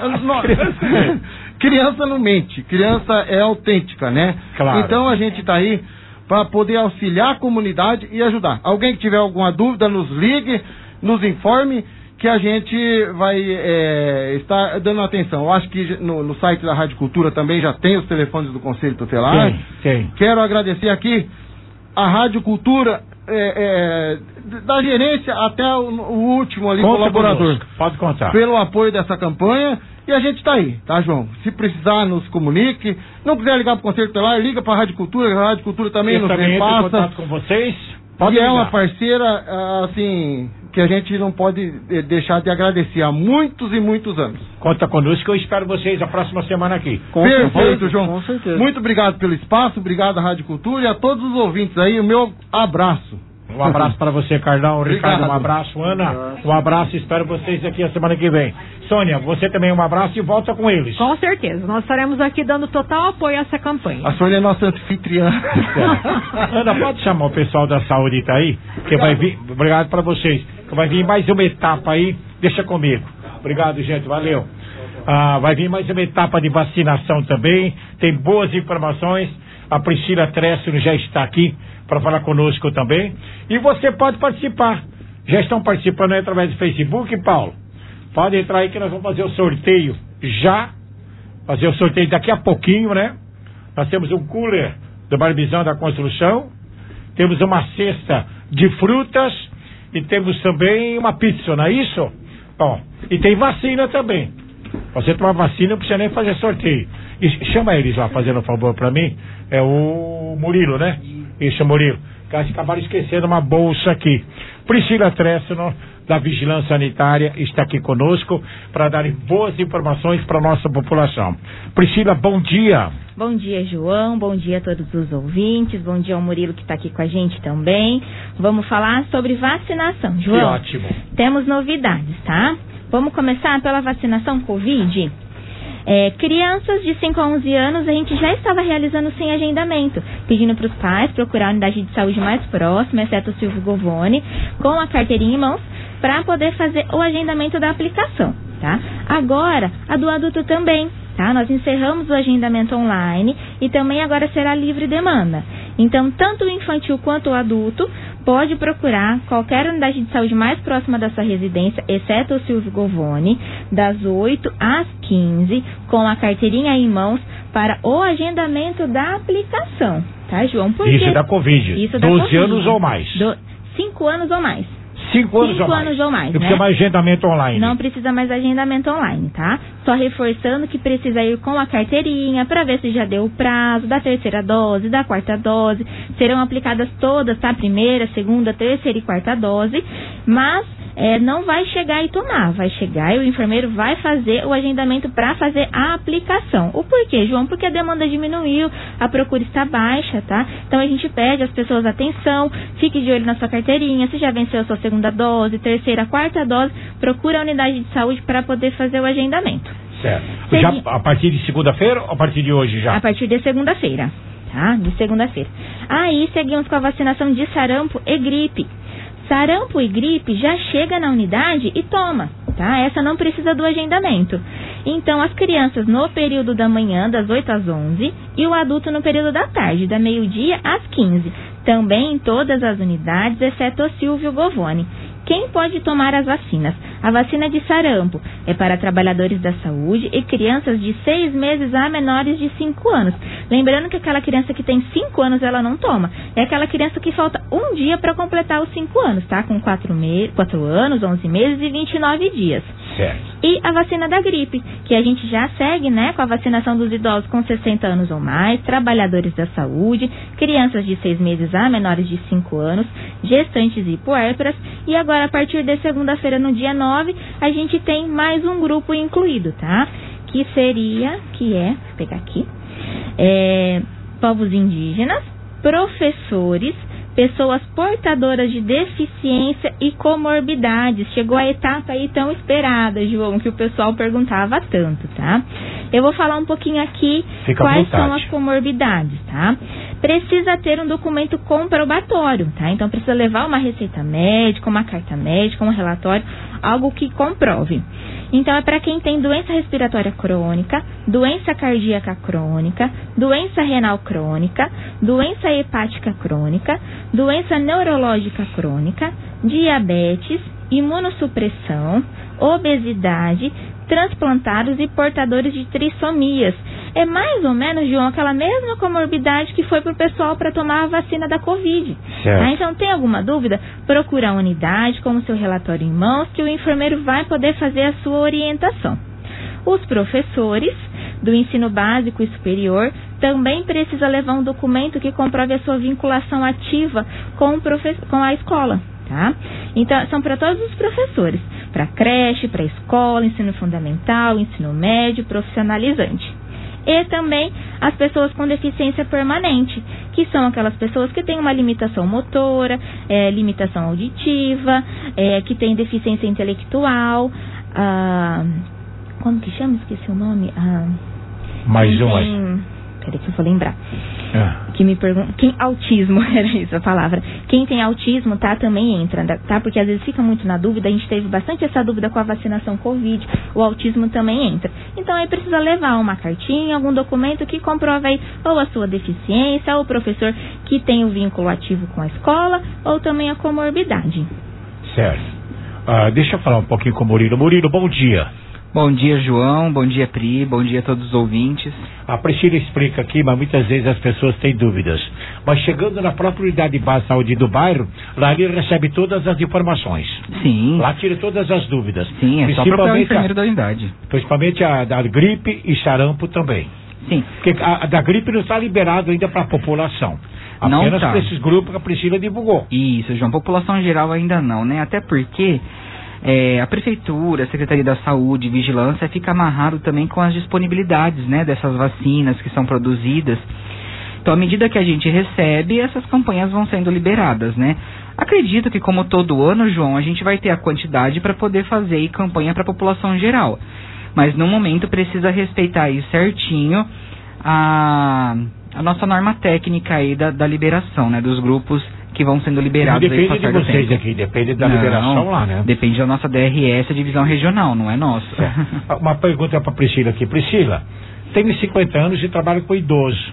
Criança não mente, criança é autêntica, né?
Claro.
Então a gente está aí para poder auxiliar a comunidade e ajudar. Alguém que tiver alguma dúvida, nos ligue, nos informe, que a gente vai estar dando atenção. Eu acho que no site da Rádio Cultura também já tem os telefones do Conselho Tutelar.
Tem.
Quero agradecer aqui a Rádio Cultura, da gerência até o último ali, colaborador.
Conosco. Pode contar.
Pelo apoio dessa campanha. E a gente está aí, tá, João? Se precisar, nos comunique. Não quiser ligar para o Conselho Tutelar, liga para a Rádio Cultura. A Rádio Cultura também nos repassa.
Entra em contato com vocês.
E é uma parceira, assim, que a gente não pode deixar de agradecer há muitos e muitos anos.
Conta conosco, eu espero vocês a próxima semana aqui.
Perfeito, João.
Com certeza.
Muito obrigado pelo espaço, obrigado à Rádio Cultura e a todos os ouvintes aí, o meu abraço.
Um abraço para você, Carlão. Ricardo, um abraço. Ana, um abraço. Espero vocês aqui a semana que vem. Sônia, você também um abraço e volta com eles.
Com certeza. Nós estaremos aqui dando total apoio a essa campanha.
A Sônia é nossa anfitriã.
Ana, pode chamar o pessoal da saúde aí, que vai vir. Obrigado para vocês. Que vai vir mais uma etapa aí. Deixa comigo. Obrigado, gente. Valeu. Vai vir mais uma etapa de vacinação também. Tem boas informações. A Priscila Tressino já está aqui para falar conosco também. E você pode participar. Já estão participando aí através do Facebook, Paulo? Pode entrar aí que nós vamos fazer o sorteio já fazer o sorteio daqui a pouquinho, né? Nós temos um cooler do Barbizão da Construção, temos uma cesta de frutas e temos também uma pizza, não é isso? Ó, e tem vacina também. Você tomar vacina não precisa nem fazer sorteio. E chama eles lá, fazendo um favor pra mim. É o Murilo, né? Isso, Murilo. Que acabaram esquecendo uma bolsa aqui. Priscila Tressino, da Vigilância Sanitária, está aqui conosco para dar boas informações para a nossa população. Priscila, bom dia.
Bom dia, João. Bom dia a todos os ouvintes. Bom dia ao Murilo que está aqui com a gente também. Vamos falar sobre vacinação. João,
que ótimo.
Temos novidades, tá? Vamos começar pela vacinação Covid. Crianças de 5 a 11 anos a gente já estava realizando sem agendamento, pedindo para os pais procurar a unidade de saúde mais próxima, exceto o Silvio Govoni, com a carteirinha em mãos, para poder fazer o agendamento da aplicação, tá? Agora, a do adulto também, tá? Nós encerramos o agendamento online e também agora será livre demanda. Então, tanto o infantil quanto o adulto pode procurar qualquer unidade de saúde mais próxima da sua residência, exceto o Silvio Govoni, das 8 às 15, com a carteirinha em mãos para o agendamento da aplicação, tá, João?
Isso da Covid.
Isso da
12
COVID.
anos ou mais.
5 anos ou mais.
5 anos ou mais. Não precisa mais agendamento online.
Não precisa mais agendamento online, tá? Só reforçando que precisa ir com a carteirinha para ver se já deu o prazo da terceira dose, da quarta dose. Serão aplicadas todas, tá? Primeira, segunda, terceira e quarta dose. Mas não vai chegar e tomar. Vai chegar e o enfermeiro vai fazer o agendamento para fazer a aplicação. O porquê, João? Porque a demanda diminuiu, a procura está baixa, tá? Então a gente pede às pessoas atenção, fique de olho na sua carteirinha, se já venceu a sua segunda dose, terceira, quarta dose, procura a unidade de saúde para poder fazer o agendamento.
Certo. Já a partir de segunda-feira ou a partir de hoje já?
A partir de segunda-feira, tá? De segunda-feira. Aí seguimos com a vacinação de sarampo e gripe. Sarampo e gripe já chega na unidade e toma, tá? Essa não precisa do agendamento. Então, as crianças no período da manhã, das 8 às 11, e o adulto no período da tarde, da meio-dia às 15. Também em todas as unidades, exceto o Silvio Govoni. Quem pode tomar as vacinas? A vacina de sarampo é para trabalhadores da saúde e crianças de 6 meses a menores de 5 anos. Lembrando que aquela criança que tem 5 anos, ela não toma. É aquela criança que falta um dia para completar os 5 anos, tá? Com 4 anos, 11 meses e 29 dias.
Certo.
E a vacina da gripe, que a gente já segue, né, com a vacinação dos idosos com 60 anos ou mais, trabalhadores da saúde, crianças de 6 meses a menores de 5 anos, gestantes e puérperas. E agora, a partir de segunda-feira, no dia 9, a gente tem mais um grupo incluído, tá? Que é, vou pegar aqui, povos indígenas, professores, pessoas portadoras de deficiência e comorbidades. Chegou a etapa aí tão esperada, João, que o pessoal perguntava tanto, tá? Eu vou falar um pouquinho aqui quais são as comorbidades, tá? Precisa ter um documento comprobatório, tá? Então precisa levar uma receita médica, uma carta médica, um relatório, algo que comprove. Então é para quem tem doença respiratória crônica, doença cardíaca crônica, doença renal crônica, doença hepática crônica, doença neurológica crônica, diabetes, imunossupressão, obesidade, transplantados e portadores de trissomias. É mais ou menos, João, aquela mesma comorbidade que foi para o pessoal para tomar a vacina da Covid. Tá? Então, tem alguma dúvida? Procura a unidade com o seu relatório em mãos, que o enfermeiro vai poder fazer a sua orientação. Os professores do ensino básico e superior também precisam levar um documento que comprove a sua vinculação ativa com a escola. Tá? Então, são para todos os professores, para creche, para escola, ensino fundamental, ensino médio, profissionalizante. E também as pessoas com deficiência permanente, que são aquelas pessoas que têm uma limitação motora, limitação auditiva, que têm deficiência intelectual, como que chama? Esqueci o nome.
Mais um aí.
Peraí que eu vou lembrar. Que me pergunta. Autismo, era isso a palavra. Quem tem autismo, tá, também entra, tá? Porque às vezes fica muito na dúvida, a gente teve bastante essa dúvida com a vacinação Covid, o autismo também entra. Então aí precisa levar uma cartinha, algum documento que comprova aí ou a sua deficiência, ou o professor que tem o vínculo ativo com a escola, ou também a comorbidade.
Certo. Deixa eu falar um pouquinho com o Murilo. Murilo, bom dia.
Bom dia, João. Bom dia, Pri. Bom dia a todos os ouvintes.
A Priscila explica aqui, mas muitas vezes as pessoas têm dúvidas. Mas chegando na própria unidade de base de saúde do bairro, lá ele recebe todas as informações.
Sim.
Lá tira todas as dúvidas.
Sim, é só para o enfermeiro da unidade.
Principalmente a da gripe e sarampo também.
Sim.
Porque a da gripe não está liberado ainda para a população. Apenas para esses grupos que a Priscila divulgou.
Isso, João. População geral ainda não, né? Até porque a Prefeitura, a Secretaria da Saúde, Vigilância, fica amarrado também com as disponibilidades, né? Dessas vacinas que são produzidas. Então, à medida que a gente recebe, essas campanhas vão sendo liberadas, né? Acredito que, como todo ano, João, a gente vai ter a quantidade para poder fazer campanha para a população geral. Mas, no momento, precisa respeitar aí certinho a nossa norma técnica aí da liberação, né? Dos grupos que vão sendo liberados.
Depende aí de vocês aqui, depende da liberação lá, né?
Depende da nossa DRS, a divisão regional, não é nossa.
Uma pergunta para Priscila aqui. Priscila, tenho 50 anos e trabalho com idoso.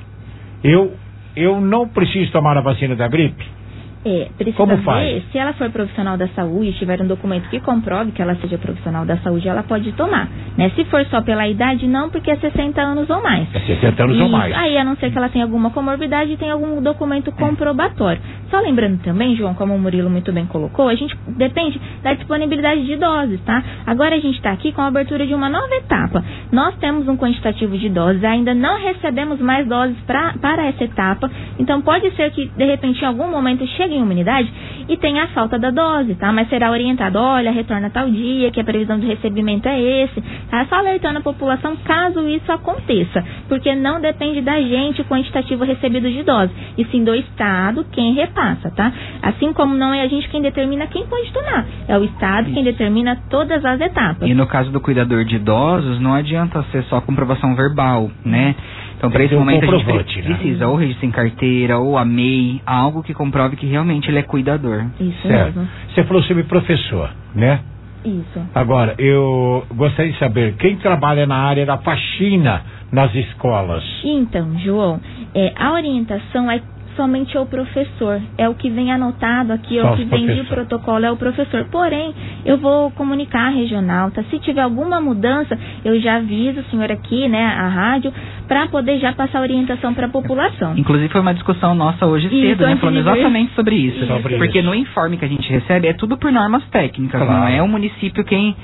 Eu não preciso tomar a vacina da gripe?
Precisa
Como
ver,
faz?
se ela for profissional da saúde, tiver um documento que comprove que ela seja profissional da saúde, ela pode tomar, né? Se for só pela idade, não, porque é 60 anos ou mais.
É 60 anos ou mais.
Aí, a não ser que ela tenha alguma comorbidade e tenha algum documento comprobatório. Só lembrando também, João, como o Murilo muito bem colocou, a gente depende da disponibilidade de doses, tá? Agora a gente está aqui com a abertura de uma nova etapa. Nós temos um quantitativo de doses, ainda não recebemos mais doses para essa etapa, então pode ser que, de repente, em algum momento chegue em uma unidade e tenha a falta da dose, tá? Mas será orientado, olha, retorna tal dia, que a previsão de recebimento é esse, tá? Só alertando a população caso isso aconteça, porque não depende da gente o quantitativo recebido de dose, e sim do Estado quem repassa, tá? Assim como não é a gente quem determina quem pode tomar, é o Estado quem determina todas as etapas.
E no caso do cuidador de idosos, não adianta ser só comprovação verbal, né? Então, para esse momento, a gente precisa ou registro em carteira, ou a MEI, algo que comprove que realmente ele é cuidador.
Isso mesmo.
Você falou sobre professor, né?
Isso.
Agora, eu gostaria de saber, quem trabalha na área da faxina nas escolas?
Então, João, a orientação é somente o professor, é o que vem anotado aqui, é o que vem de protocolo, é o professor. Porém, eu vou comunicar a regional, tá? Se tiver alguma mudança, eu já aviso o senhor aqui, né, a rádio, para poder já passar orientação para a população.
Inclusive foi uma discussão nossa hoje cedo, né, falando exatamente sobre isso. Porque no informe que a gente recebe é tudo por normas técnicas, não é o município quem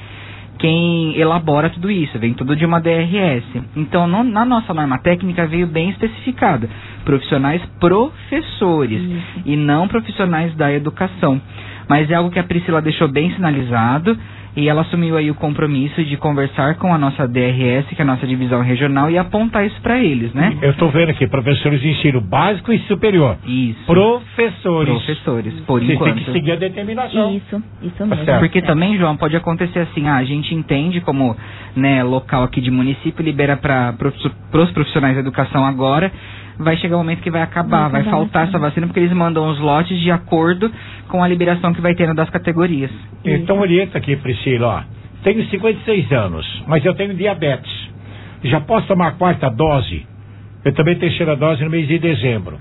elabora tudo isso, vem tudo de uma DRS. Então, na nossa norma técnica veio bem especificada, profissionais professores e não profissionais da educação. Mas é algo que a Priscila deixou bem sinalizado e ela assumiu aí o compromisso de conversar com a nossa DRS, que é a nossa divisão regional, e apontar isso para eles, né?
Eu estou vendo aqui, professores de ensino básico e superior.
Isso.
Professores,
por
Você
enquanto.
tem que seguir a determinação.
Isso mesmo.
Porque também, João, pode acontecer assim, a gente entende como, né, local aqui de município, libera para os profissionais da educação agora, vai chegar um momento que vai acabar, vai faltar essa vacina, porque eles mandam os lotes de acordo com a liberação que vai ter das categorias.
Então orienta aqui, Priscila, ó. Tenho 56 anos, mas eu tenho diabetes. Já posso tomar a 4ª dose? Eu também tenho terceira dose no mês de dezembro.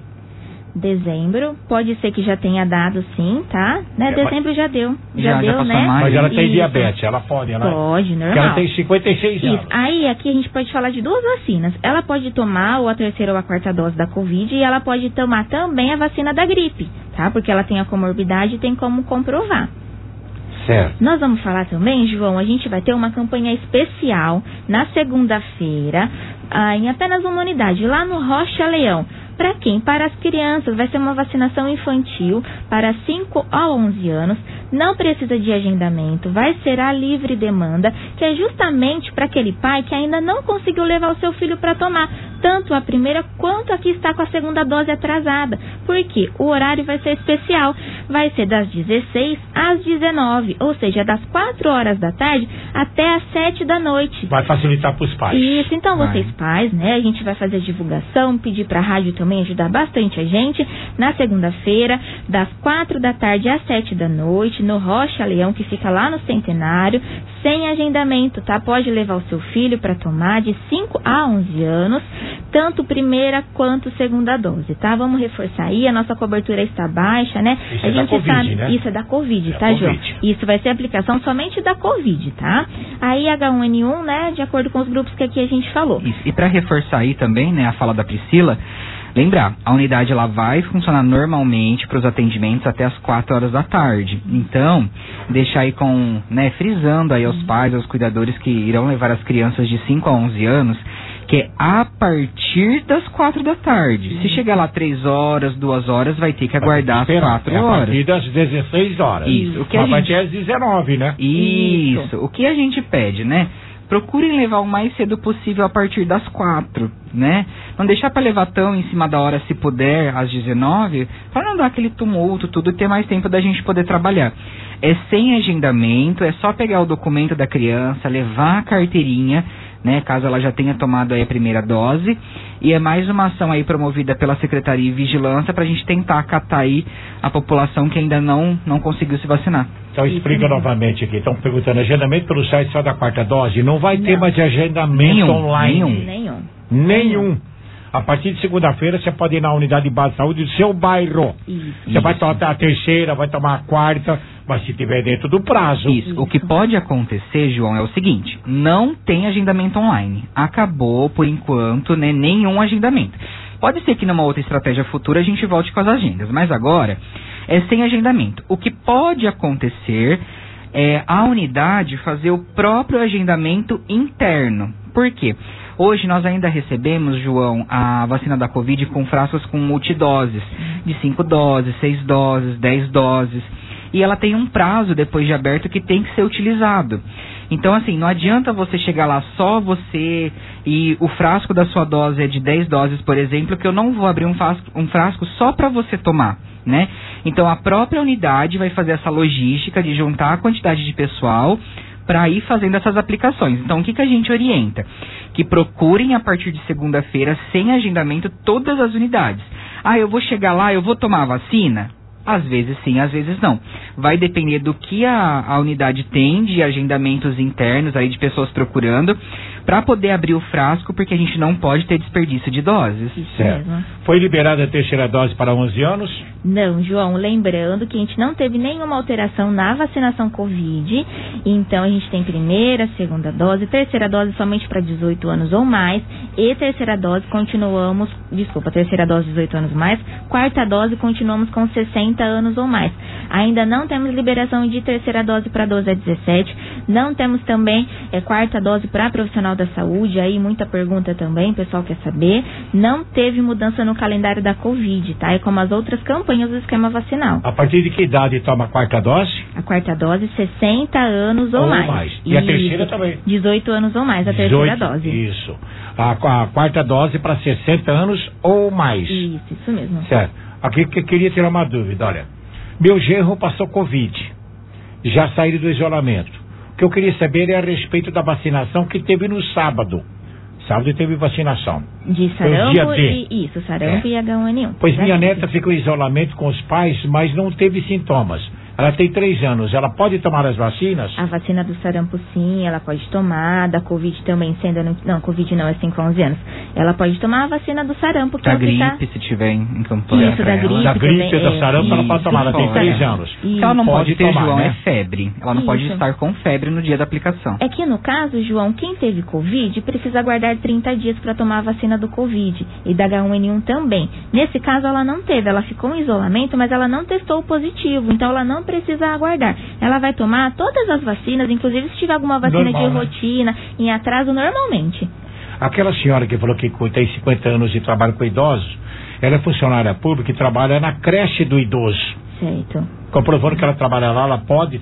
Dezembro, pode ser que já tenha dado sim, tá? Né? Dezembro já deu, já deu, né?
Mas ela tem diabetes, ela pode,
Pode, normal.
Porque ela tem 56 anos.
Aí, aqui a gente pode falar de 2 vacinas. Ela pode tomar ou a 3ª ou a 4ª dose da Covid e ela pode tomar também a vacina da gripe, tá? Porque ela tem a comorbidade e tem como comprovar.
Certo.
Nós vamos falar também, João, a gente vai ter uma campanha especial na segunda-feira, em apenas uma unidade, lá no Rocha Leão. Para quem? Para as crianças. Vai ser uma vacinação infantil para 5 a 11 anos. Não precisa de agendamento. Vai ser a livre demanda, que é justamente para aquele pai que ainda não conseguiu levar o seu filho para tomar tanto a primeira quanto a que está com a 2ª dose atrasada. Porque o horário vai ser especial. Vai ser das 16 às 19, ou seja, das 4 horas da tarde até às 7 da noite.
Vai facilitar para os pais.
Isso, então vocês pais, né? A gente vai fazer a divulgação, pedir para a rádio também ajudar bastante a gente. Na segunda-feira, das 4 da tarde às 7 da noite, no Rocha Leão, que fica lá no Centenário, sem agendamento, tá? Pode levar o seu filho para tomar de 5 a 11 anos. tanto primeira quanto segunda dose, tá? Vamos reforçar aí, a nossa cobertura está baixa, né?
Isso
a
é
gente
da COVID,
sabe,
né?
isso é da Covid, tá, João? Isso vai ser aplicação somente da Covid, tá? Aí H1N1, né, de acordo com os grupos que aqui a gente falou.
Isso. E para reforçar aí também, né, a fala da Priscila, lembrar, a unidade ela vai funcionar normalmente para os atendimentos até as 4 horas da tarde. Então, deixar aí com, né, frisando aí aos pais, aos cuidadores que irão levar as crianças de 5 a 11 anos, que é a partir das 4 da tarde. Se chegar lá 3 horas, 2 horas, vai ter que aguardar as 4 horas.
A partir das 16 horas.
Isso. O que
vai ter às 19, né?
Isso. O que a gente pede, né? Procurem levar o mais cedo possível a partir das 4, né? Não deixar para levar tão em cima da hora, se puder, às 19, para não dar aquele tumulto, tudo, e ter mais tempo da gente poder trabalhar. É sem agendamento, é só pegar o documento da criança, levar a carteirinha, né, caso ela já tenha tomado aí a primeira dose, e é mais uma ação aí promovida pela Secretaria de Vigilância para a gente tentar acatar aí a população que ainda não conseguiu se vacinar.
Então explica novamente aqui, estão perguntando, agendamento pelo site só da 4ª dose, não vai ter mais agendamento online? Nenhum. A partir de segunda-feira você pode ir na unidade básica de saúde do seu bairro. Você vai tomar a 3ª, vai tomar a 4ª, mas se tiver dentro do prazo.
Isso. O que pode acontecer, João, é o seguinte, não tem agendamento online. Acabou, por enquanto, né, nenhum agendamento. Pode ser que numa outra estratégia futura a gente volte com as agendas, mas agora é sem agendamento. O que pode acontecer é a unidade fazer o próprio agendamento interno. Por quê? Hoje nós ainda recebemos, João, a vacina da Covid com frascos com multidoses, de 5 doses, 6 doses, 10 doses. E ela tem um prazo depois de aberto que tem que ser utilizado. Então, assim, não adianta você chegar lá só você e o frasco da sua dose é de 10 doses, por exemplo, que eu não vou abrir um frasco só para você tomar, né? Então, a própria unidade vai fazer essa logística de juntar a quantidade de pessoal para ir fazendo essas aplicações. Então, o que a gente orienta? Que procurem a partir de segunda-feira, sem agendamento, todas as unidades. Ah, eu vou chegar lá, eu vou tomar a vacina? Às vezes sim, às vezes não. Vai depender do que a unidade tem de agendamentos internos, aí de pessoas procurando, para poder abrir o frasco, porque a gente não pode ter desperdício de doses.
Certo. Foi liberada a 3ª dose para 11 anos?
Não, João, lembrando que a gente não teve nenhuma alteração na vacinação Covid, então a gente tem primeira, segunda dose, 3ª dose somente para 18 anos ou mais, e 3ª dose continuamos, 3ª dose 18 anos mais, 4ª dose continuamos com 60 anos ou mais. Ainda não temos liberação de 3ª dose para 12 a 17, não temos também 4ª dose para profissional da saúde, aí muita pergunta também, o pessoal quer saber, não teve mudança no calendário da Covid, tá? É como as outras campanhas do esquema vacinal.
A partir de que idade toma a 4ª dose?
A 4ª dose, 60 anos ou mais.
E a 3ª também?
18 anos ou mais, a 3ª dose.
Isso. A 4ª dose para 60 anos ou mais.
Isso mesmo.
Certo. Aqui que eu queria tirar uma dúvida, olha. Meu genro passou Covid, já saíram do isolamento. O que eu queria saber é a respeito da vacinação que teve no sábado. Sábado teve vacinação.
De sarampo e sarampo e H1N1.
Pois minha neta ficou em isolamento com os pais, mas não teve sintomas. Ela tem 3 anos, ela pode tomar as vacinas?
A vacina do sarampo sim, ela pode tomar, da Covid também, não, Covid não, é 5 a 11 anos. Ela pode tomar a vacina do sarampo. Que
da gripe, se tiver em campanha.
Isso, da gripe.
Da gripe e do sarampo ela pode tomar, ela tem 3 anos.
Ela não pode ter,
tomar,
João,
né?
é febre. Ela não pode estar com febre no dia da aplicação.
É que no caso, João, quem teve Covid precisa aguardar 30 dias para tomar a vacina do Covid e da H1N1 também. Nesse caso ela não teve, ela ficou em isolamento, mas ela não testou positivo, então ela não precisa aguardar. Ela vai tomar todas as vacinas, inclusive se tiver alguma vacina normal, de rotina, em atraso, normalmente.
Aquela senhora que falou que tem 50 anos e trabalha com idosos, ela é funcionária pública e trabalha na creche do idoso.
Certo.
Comprovando que ela trabalha lá, ela pode...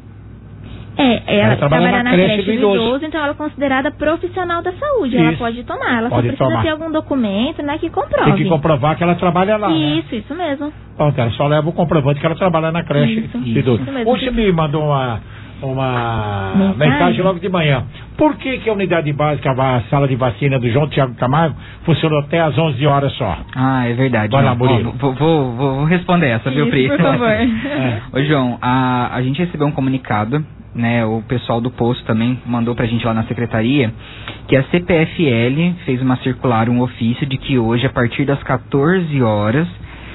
Ela trabalha na creche do idoso, então ela é considerada profissional da saúde. Isso. Ela pode tomar, ela pode só precisa ter algum documento, né, que comprove.
Tem que comprovar que ela trabalha lá.
Isso mesmo.
Bom, ela só leva o comprovante que ela trabalha na creche do idoso. Você me mandou uma mensagem logo de manhã. Por que a unidade básica, a sala de vacina do João Tiago Camargo, funcionou até às 11 horas só?
Ah, é verdade.
Vai lá, Murilo.
Vou responder essa, viu, Pri?
Por favor.
Ô, João, a gente recebeu um comunicado, né, o pessoal do posto também mandou pra gente lá na secretaria, que a CPFL fez uma circular, um ofício de que hoje, a partir das 14 horas,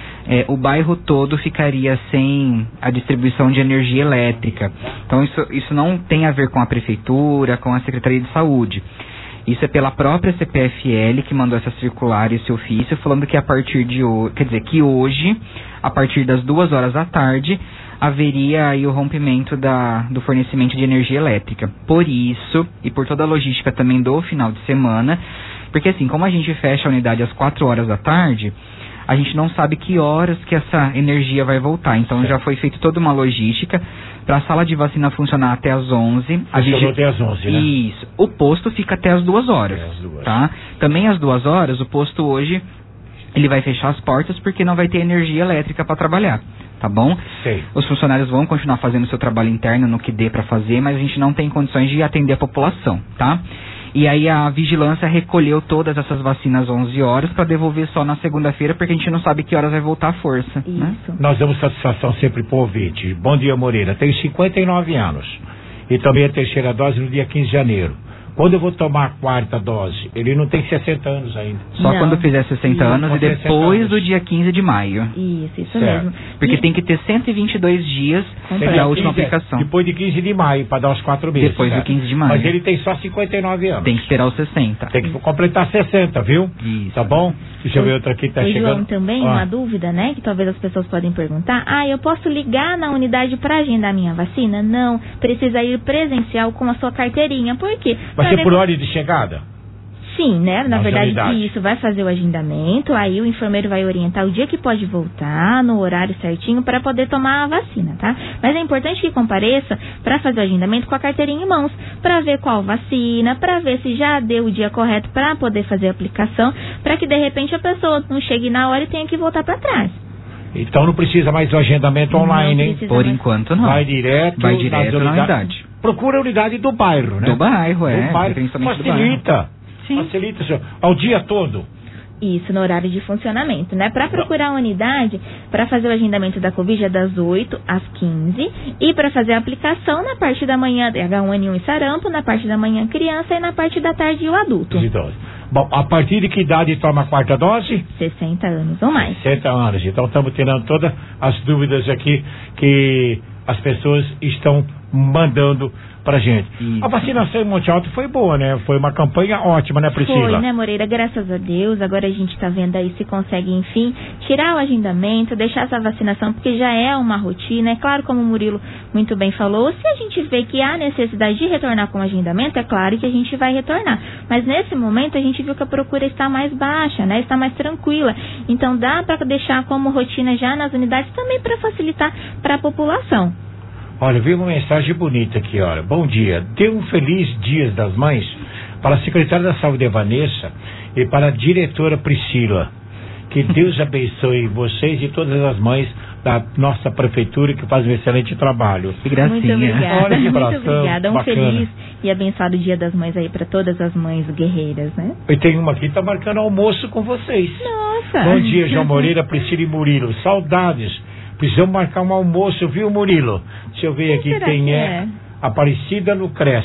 o bairro todo ficaria sem a distribuição de energia elétrica. Então isso não tem a ver com a prefeitura, com a Secretaria de Saúde. Isso é pela própria CPFL que mandou essa circular, esse ofício, falando que a partir de hoje, quer dizer, que hoje, a partir das 2 horas da tarde, haveria aí o rompimento do fornecimento de energia elétrica. Por isso, e por toda a logística também do final de semana, porque assim, como a gente fecha a unidade às 4 horas da tarde, a gente não sabe que horas que essa energia vai voltar. Então já foi feita toda uma logística para a sala de vacina funcionar até as 11.
Até as 11, né?
Isso. O posto fica até as 2 horas, tá? Também às 2 horas, o posto hoje, ele vai fechar as portas porque não vai ter energia elétrica para trabalhar, tá bom?
Sei.
Os funcionários vão continuar fazendo o seu trabalho interno no que dê para fazer, mas a gente não tem condições de atender a população, tá? E aí a vigilância recolheu todas essas vacinas às 11 horas para devolver só na segunda-feira, porque a gente não sabe que horas vai voltar a força.
Isso.
Né?
Nós damos satisfação sempre pro ouvinte. Bom dia, Moreira. Tenho 59 anos e também a terceira dose no dia 15 de janeiro. Quando eu vou tomar a 4ª dose? Ele não tem 60 anos ainda.
Só quando fizer 60 anos e depois do dia 15 de maio.
Isso mesmo.
Porque tem que ter 122 dias da última aplicação.
Depois de 15 de maio, para dar os 4 meses.
Depois do 15 de maio.
Mas ele tem só 59 anos.
Tem que esperar os 60.
Tem que completar 60, viu?
Isso.
Tá bom? Deixa eu ver outra aqui que tá chegando.
João, também uma dúvida, né? Que talvez as pessoas podem perguntar. Eu posso ligar na unidade para agendar minha vacina? Não. Precisa ir presencial com a sua carteirinha. Por quê?
Vai ser por hora de chegada?
Sim, né? Na verdade,
unidades.
isso, vai fazer o agendamento, aí o enfermeiro vai orientar o dia que pode voltar, no horário certinho, para poder tomar a vacina, tá? Mas é importante que compareça para fazer o agendamento com a carteirinha em mãos, para ver qual vacina, para ver se já deu o dia correto para poder fazer a aplicação, para que de repente a pessoa não chegue na hora e tenha que voltar para trás.
Então não precisa mais do agendamento online, hein?
Por enquanto não.
Vai direto
na unidade.
Procura a unidade do bairro, né?
Do bairro,
do bairro. Facilita.
Sim.
Facilita, senhor. Ao dia todo.
Isso, no horário de funcionamento, né? Para procurar a unidade, para fazer o agendamento da Covid é das 8 às 15 e para fazer a aplicação na parte da manhã H1N1 e sarampo, na parte da manhã criança e na parte da tarde o adulto.
Bom, a partir de que idade toma a 4ª dose?
60 anos ou mais.
60 anos. Então estamos tirando todas as dúvidas aqui que as pessoas estão mandando pra gente. Isso. A vacinação em Monte Alto foi boa, né? Foi uma campanha ótima, né, Priscila?
Foi, né, Moreira? Graças a Deus. Agora a gente tá vendo aí se consegue, enfim, tirar o agendamento, deixar essa vacinação, porque já é uma rotina. É claro, como o Murilo muito bem falou, se a gente vê que há necessidade de retornar com o agendamento, é claro que a gente vai retornar. Mas nesse momento a gente viu que a procura está mais baixa, né? Está mais tranquila. Então dá para deixar como rotina já nas unidades também para facilitar para a população.
Olha, veio uma mensagem bonita aqui, olha. Bom dia. Dê um feliz Dia das Mães para a secretária da Saúde, Vanessa, e para a diretora Priscila. Que Deus abençoe vocês e todas as mães da nossa prefeitura que fazem um excelente trabalho.
Que gracinha.
Muito obrigada.
Olha que
Muito obrigada. Um
bacana.
feliz e abençoado Dia das Mães aí para todas as mães guerreiras, né?
E tem uma aqui que tá marcando almoço com vocês.
Nossa.
Bom dia, João Moreira, Priscila e Murilo. Saudades. Precisamos marcar um almoço, viu, Murilo? Deixa eu ver aqui quem é. Aparecida Lucrécia.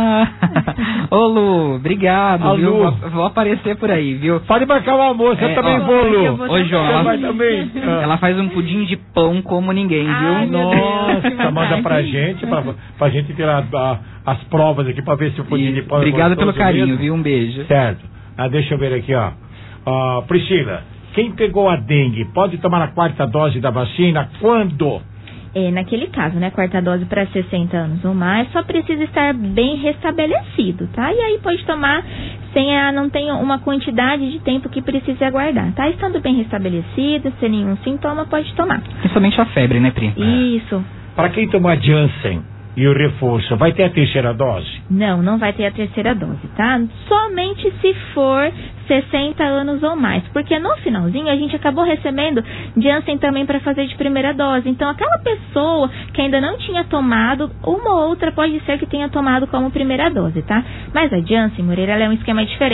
Ô Lu, obrigado, viu?
Lu.
Vou aparecer por aí, viu?
Pode marcar o almoço, eu também vou, Lu.
Ô, João,
ela
faz um pudim de pão como ninguém, viu?
Nossa, manda pra gente, pra gente tirar as provas aqui pra ver se o pudim de pão
Obrigado
é
pelo carinho,
mesmo.
viu? Um beijo.
Certo. Deixa eu ver aqui, ó. Priscila, quem pegou a dengue pode tomar a 4ª dose da vacina quando?
Naquele caso, né, 4ª dose para 60 anos ou mais, só precisa estar bem restabelecido, tá? E aí pode tomar não tem uma quantidade de tempo que precise aguardar, tá? Estando bem restabelecido, sem nenhum sintoma, pode tomar.
Principalmente a febre, né, Pri?
Isso.
Para quem tomar Janssen e o reforço, vai ter a 3ª dose?
Não vai ter a 3ª dose, tá? Somente se for 60 anos ou mais, porque no finalzinho a gente acabou recebendo Janssen também para fazer de 1ª dose. Então aquela pessoa que ainda não tinha tomado, uma ou outra pode ser que tenha tomado como 1ª dose, tá? Mas a Janssen, Moreira, ela é um esquema diferente.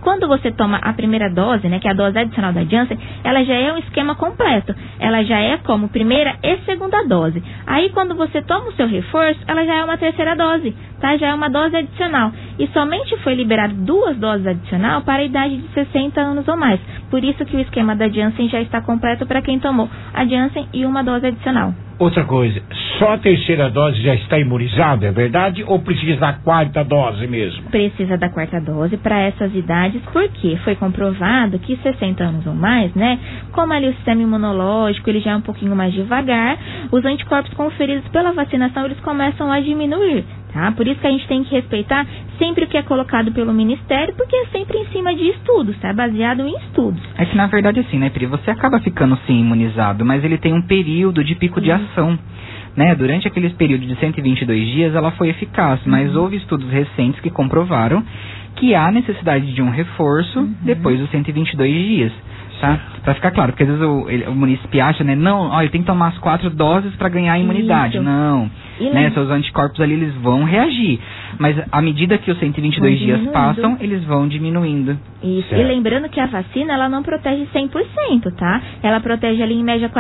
quando você toma a primeira dose, né, que é a dose adicional da Janssen, ela já é um esquema completo. Ela já é como primeira e segunda dose. Aí, quando você toma o seu reforço, ela já é uma terceira dose, tá? Já é uma dose adicional. E somente foi liberado 2 doses adicional para a idade de 60 anos ou mais. Por isso que o esquema da Janssen já está completo para quem tomou a Janssen e uma dose adicional.
Outra coisa, só a terceira dose já está imunizado, é verdade? Ou precisa da 4ª dose mesmo?
Precisa da 4ª dose para essas idades, porque foi comprovado que 60 anos ou mais, né? Como ali o sistema imunológico, ele já é um pouquinho mais devagar, os anticorpos conferidos pela vacinação, eles começam a diminuir, tá? Por isso que a gente tem que respeitar sempre o que é colocado pelo Ministério, porque é sempre em cima de estudos, tá? Baseado em estudos.
É que na verdade assim, né, Pri? Você acaba ficando sim imunizado, mas ele tem um período de pico de ação, né? Durante aqueles períodos de 122 dias ela foi eficaz, mas houve estudos recentes que comprovaram que há necessidade de um reforço depois dos 122 dias. Tá? Pra ficar claro, porque às vezes o munícipe acha, né? Não, ó, eu tenho que tomar as 4 doses para ganhar a imunidade. Isso. Não, né? Seus anticorpos ali, eles vão reagir. Mas à medida que os 122 dias passam, eles vão diminuindo.
Isso. Certo. E lembrando que a vacina, ela não protege 100%, tá? Ela protege ali em média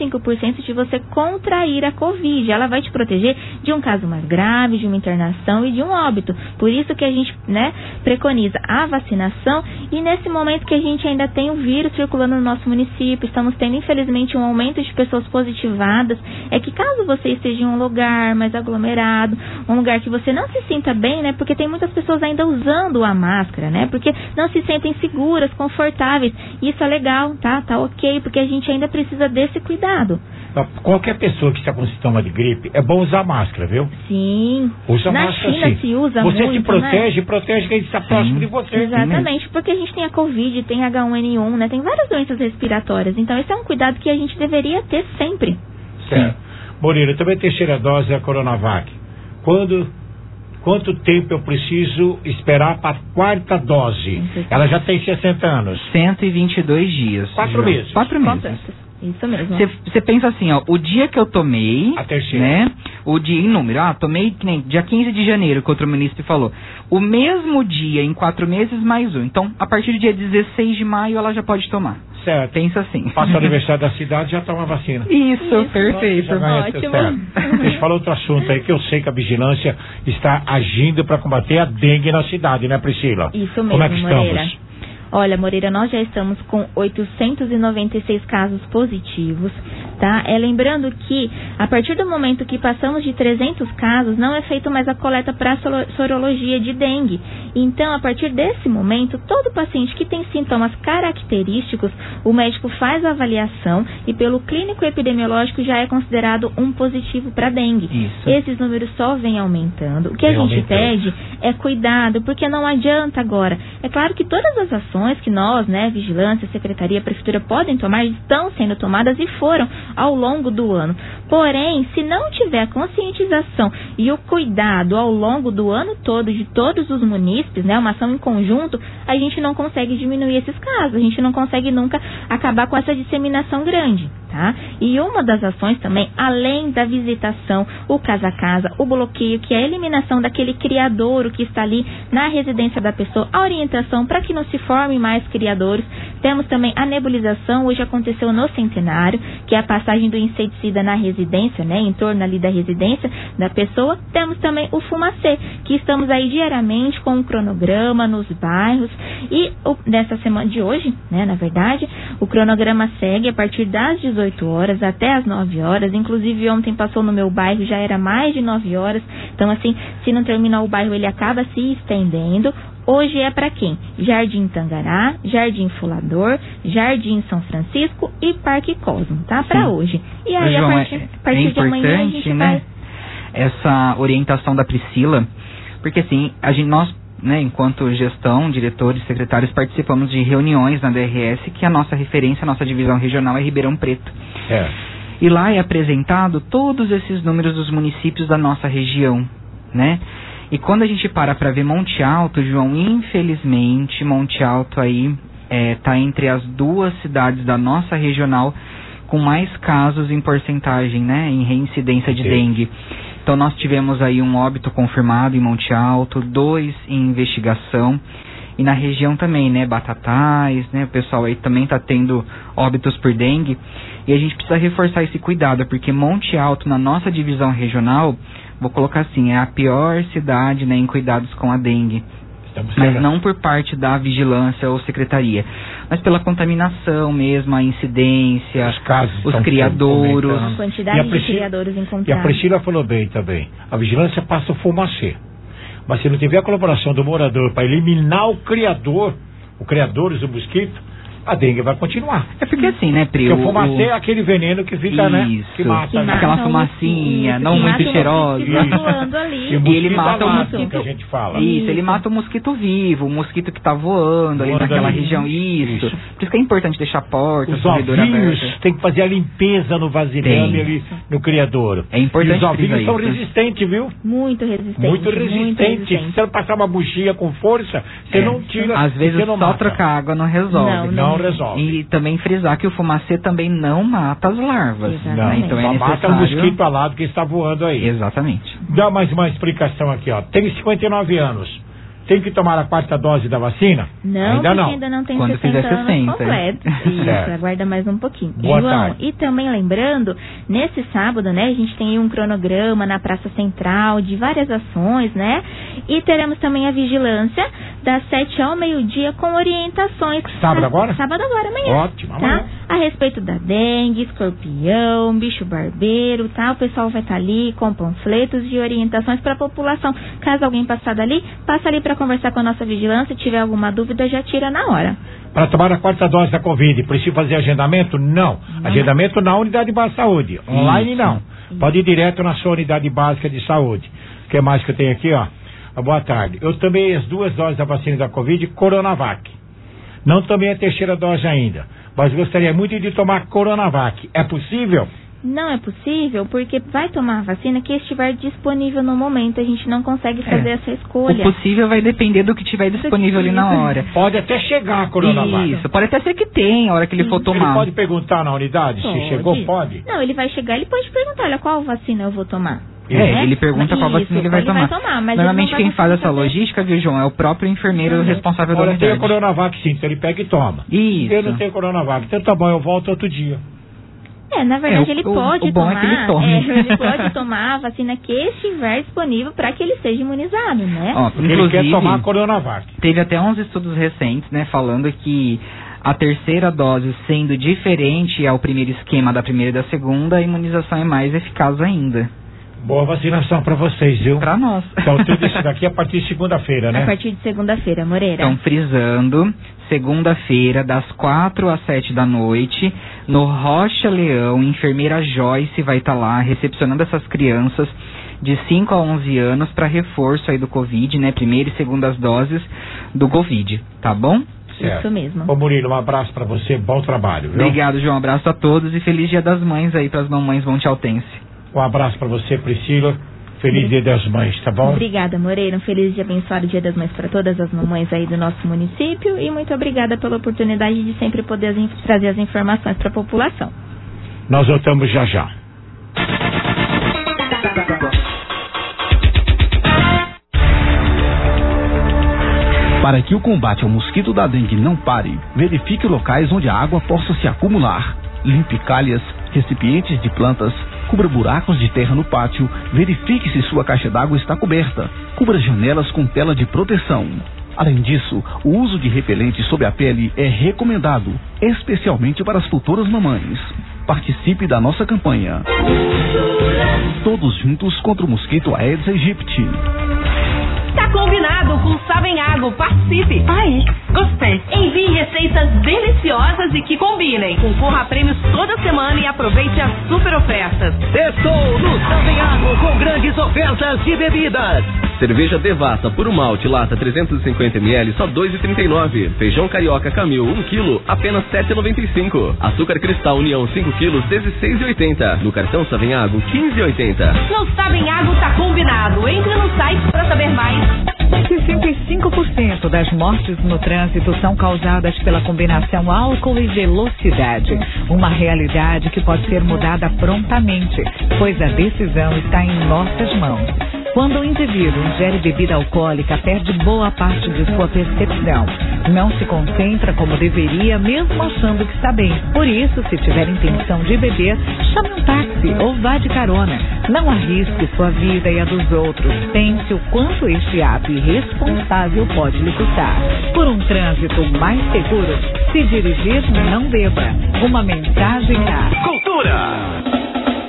45% de você contrair a Covid. Ela vai te proteger de um caso mais grave, de uma internação e de um óbito. Por isso que a gente, né, preconiza a vacinação. E nesse momento que a gente ainda tem o vírus circulando no nosso município, estamos tendo infelizmente um aumento de pessoas positivadas, é que caso você esteja em um lugar mais aglomerado, um lugar que você não se sinta bem, né, porque tem muitas pessoas ainda usando a máscara, né, porque não se sentem seguras, confortáveis, isso é legal, tá ok, porque a gente ainda precisa desse cuidado.
Qualquer pessoa que está com sintoma de gripe, é bom usar máscara, viu?
Sim.
Usa
na
máscara,
China
sim.
se usa
você
muito,
se protege,
né?
protege quem está próximo de você.
Exatamente, porque a gente tem a Covid, tem H1N1, né? Tem várias doenças respiratórias. Então esse é um cuidado que a gente deveria ter sempre.
Certo. Moreira, também a terceira dose é a Coronavac. Quanto tempo eu preciso esperar para a 4ª dose? Ela já tem 60 anos.
122 dias.
4 meses.
4 meses.
Isso mesmo.
Você pensa assim, ó, o dia que eu tomei,
a terceira,
né? O dia em número, tomei que nem dia 15 de janeiro, que outro munícipe falou. O mesmo dia em 4 meses mais um. Então, a partir do dia 16 de maio, ela já pode tomar.
Certo.
Pensa assim.
Passa o aniversário da cidade, já toma a vacina.
Isso, perfeito.
Ótimo.
Deixa eu falar outro assunto aí, que eu sei que a vigilância está agindo para combater a dengue na cidade, né, Priscila?
Isso mesmo,
como é que
Moreira.
estamos?
Olha, Moreira, nós já estamos com 896 casos positivos, tá? Lembrando que, a partir do momento que passamos de 300 casos, não é feito mais a coleta para sorologia de dengue. Então, a partir desse momento, todo paciente que tem sintomas característicos, o médico faz a avaliação e pelo clínico epidemiológico já é considerado um positivo para dengue.
Isso.
Esses números só vêm aumentando. O que a gente pede é cuidado, porque não adianta agora. É claro que todas as ações que nós, né, Vigilância, Secretaria, Prefeitura podem tomar, estão sendo tomadas e foram ao longo do ano. Porém, se não tiver a conscientização e o cuidado ao longo do ano todo de todos os munícipes, né, uma ação em conjunto, a gente não consegue diminuir esses casos, a gente não consegue nunca acabar com essa disseminação grande, tá? E uma das ações também, além da visitação, o casa a casa, o bloqueio, que é a eliminação daquele criadouro que está ali na residência da pessoa, a orientação para que não se forme mais criadores. Temos também a nebulização, hoje aconteceu no Centenário, que é a passagem do inseticida na residência, né, em torno ali da residência da pessoa. Temos também o fumacê, que estamos aí diariamente com um cronograma nos bairros, e nessa semana de hoje, né, na verdade, o cronograma segue a partir das 18 horas até as 9 horas, inclusive ontem passou no meu bairro, já era mais de 9 horas, então assim, se não terminar o bairro, ele acaba se estendendo. Hoje é para quem? Jardim Tangará, Jardim Fulador, Jardim São Francisco e Parque Cosmo, tá? Para hoje. E aí,
João,
a partir de amanhã, a gente vai...
essa orientação da Priscila, porque assim, nós, né, enquanto gestão, diretores, secretários, participamos de reuniões na DRS, que a nossa referência, a nossa divisão regional é Ribeirão Preto. E lá é apresentado todos esses números dos municípios da nossa região, né? E quando a gente para ver Monte Alto, João, infelizmente, Monte Alto aí tá entre as 2 cidades da nossa regional com mais casos em porcentagem, né, em reincidência de dengue. Então nós tivemos aí um óbito confirmado em Monte Alto, 2 em investigação, E na região também, né, Batatais, né, o pessoal aí também tá tendo óbitos por dengue. E a gente precisa reforçar esse cuidado, porque Monte Alto, na nossa divisão regional, vou colocar assim, é a pior cidade, né, em cuidados com a dengue. Mas não por parte da vigilância ou secretaria, mas pela contaminação mesmo, a incidência, os criadouros,
a quantidade de criadouros encontrados.
E a Priscila falou bem também, a vigilância passa o fumacê, mas se não tiver a colaboração do morador para eliminar o criador, os criadores do mosquito, a dengue vai continuar.
É porque assim, né, Pri?
Porque o fumacê é aquele veneno que fica,
isso,
né? Que mata, né?
Aquela fumacinha, não muito cheirosa.
Ali.
E ele mata o mosquito.
Que a gente fala.
Isso, ele mata o mosquito vivo, o mosquito que tá voando ali naquela região. Isso. Por isso que é importante deixar a porta,
os ovinhos, tem que fazer a limpeza no vasilhame ali no criador.
É importante.
E os ovinhos são resistentes, viu?
Muito resistentes.
Muito resistentes. Se você passar uma buchinha com força, você não tira.
Às vezes só trocar água não resolve.
Não resolve.
E também frisar que o fumacê também não mata as larvas.
Não,
então
só mata o mosquito alado que está voando aí.
Exatamente.
Dá mais uma explicação aqui, ó. Tem 59 anos. Tem que tomar a 4ª dose da vacina?
Não,
ainda não.
Ainda não tem
quando
60
fizer 60
anos completo. Isso, aguarda mais um pouquinho.
Boa
João,
tarde.
E também lembrando, nesse sábado, né, a gente tem um cronograma na Praça Central de várias ações, né? E teremos também a vigilância das 7 ao meio-dia com orientações.
Sábado agora?
Sábado agora, amanhã.
Ótimo, amanhã.
Tá? A respeito da dengue, escorpião, bicho barbeiro, tá? O pessoal vai estar ali com panfletos e orientações para a população. Caso alguém passar dali, passa ali para conversar com a nossa vigilância. Se tiver alguma dúvida, já tira na hora.
Para tomar a 4ª dose da Covid, precisa fazer agendamento? Não. Agendamento na unidade básica de saúde. Online não. Pode ir direto na sua unidade básica de saúde. O que mais que eu tenho aqui, ó? Boa tarde. Eu tomei as 2 doses da vacina da Covid, Coronavac. Não tomei a 3ª dose ainda, mas gostaria muito de tomar Coronavac. É possível?
Não é possível, porque vai tomar a vacina que estiver disponível no momento. A gente não consegue fazer essa escolha.
O possível vai depender do que estiver disponível ali na hora.
Pode até chegar a Coronavac.
Isso, pode até ser que tenha a hora que ele for tomar.
Ele pode perguntar na unidade se chegou? Pode?
Não, ele vai chegar, ele pode perguntar, olha, qual vacina eu vou tomar.
Ele pergunta qual vacina ele vai tomar.
Mas
normalmente quem faz essa logística, viu, João, é o próprio enfermeiro responsável da unidade.
Olha, tem a Coronavac sim, então ele pega e toma.
Isso.
Eu não tenho Coronavac, então tá bom, eu volto outro dia.
Na verdade ele pode
tomar.
É que ele tome. Ele pode tomar a vacina que estiver disponível para que ele seja imunizado, né?
Porque ele quer tomar a Coronavac.
Teve até uns estudos recentes, né, falando que a 3ª dose sendo diferente ao primeiro esquema da primeira e da segunda, a imunização é mais eficaz ainda.
Boa vacinação pra vocês, viu?
Pra nós.
Então tudo isso daqui a partir de segunda-feira, né?
A partir de segunda-feira, Moreira.
Então, frisando, segunda-feira, das 4 às 7 da noite, no Rocha Leão, enfermeira Joyce vai estar lá recepcionando essas crianças de 5 a 11 anos para reforço aí do Covid, né? 1ª e 2ª doses do Covid, tá bom?
Certo.
Isso mesmo.
Ô Murilo, um abraço pra você, bom trabalho, viu?
Obrigado, João, um abraço a todos e feliz Dia das Mães aí pras mamães montealtense.
Um abraço pra você, Priscila. Feliz Dia das Mães, tá bom?
Obrigada, Moreira. Um feliz e abençoado Dia das Mães para todas as mamães aí do nosso município e muito obrigada pela oportunidade de sempre poder trazer as informações para a população.
Nós voltamos já já.
Para que o combate ao mosquito da dengue não pare, verifique locais onde a água possa se acumular. Limpe calhas, recipientes de plantas, cubra buracos de terra no pátio, verifique se sua caixa d'água está coberta. Cubra janelas com tela de proteção. Além disso, o uso de repelente sobre a pele é recomendado, especialmente para as futuras mamães. Participe da nossa campanha. Todos juntos contra o mosquito Aedes aegypti.
Tá combinado com Savenhago. Participe.
Ai, gostei.
Envie receitas deliciosas e que combinem. Concorra a prêmios toda semana e aproveite as super ofertas.
Estou no Savenhago com grandes ofertas de bebidas.
Cerveja Devassa Puro Malte lata 350ml só R$ 2,39. Feijão Carioca Camil 1 kg apenas R$ 7,95. Açúcar Cristal União 5 kg R$ 16,80. No cartão Savenhago R$ 15,80.
No Savenhago tá combinado. Entre no site para saber mais.
65% das mortes no trânsito são causadas pela combinação álcool e velocidade. Uma realidade que pode ser mudada prontamente, pois a decisão está em nossas mãos. Quando o indivíduo ingere bebida alcoólica, perde boa parte de sua percepção. Não se concentra como deveria, mesmo achando que está bem. Por isso, se tiver intenção de beber, chame um táxi ou vá de carona. Não arrisque sua vida e a dos outros. Pense o quanto este ato irresponsável pode lhe custar. Por um trânsito mais seguro, se dirigir, não beba. Uma mensagem a
Cultura.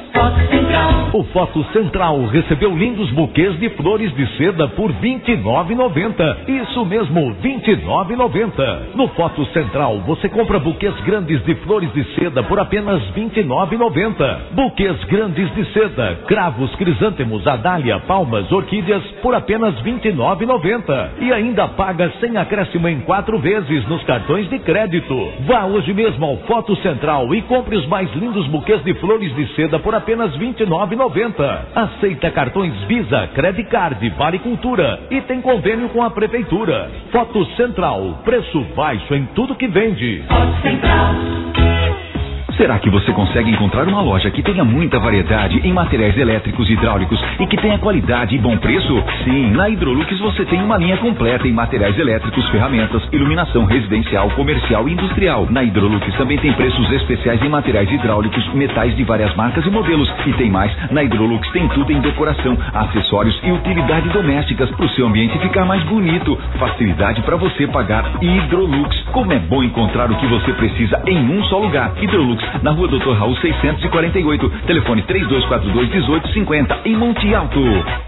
O Foto Central recebeu lindos buquês de flores de seda por R$ 29,90. Isso mesmo, R$ 29,90. No Foto Central você compra buquês grandes de flores de seda por apenas R$ 29,90. Buquês grandes de seda, cravos, crisântemos, adália, palmas, orquídeas por apenas R$ 29,90. E ainda paga sem acréscimo em 4 vezes nos cartões de crédito. Vá hoje mesmo ao Foto Central e compre os mais lindos buquês de flores de seda por apenas R$ 29,90. Aceita cartões Visa, Credit Card, Vale Cultura e tem convênio com a Prefeitura. Foto Central, preço baixo em tudo que vende. Foto Central.
Será que você consegue encontrar uma loja que tenha muita variedade em materiais elétricos e hidráulicos e que tenha qualidade e bom preço? Sim, na Hidrolux você tem uma linha completa em materiais elétricos, ferramentas, iluminação residencial, comercial e industrial. Na Hidrolux também tem preços especiais em materiais hidráulicos, metais de várias marcas e modelos. E tem mais, na Hidrolux tem tudo em decoração, acessórios e utilidades domésticas para o seu ambiente ficar mais bonito. Facilidade para você pagar. Hidrolux. Como é bom encontrar o que você precisa em um só lugar. Hidrolux, na rua Dr. Raul 648, telefone 3242-1850, em Monte Alto.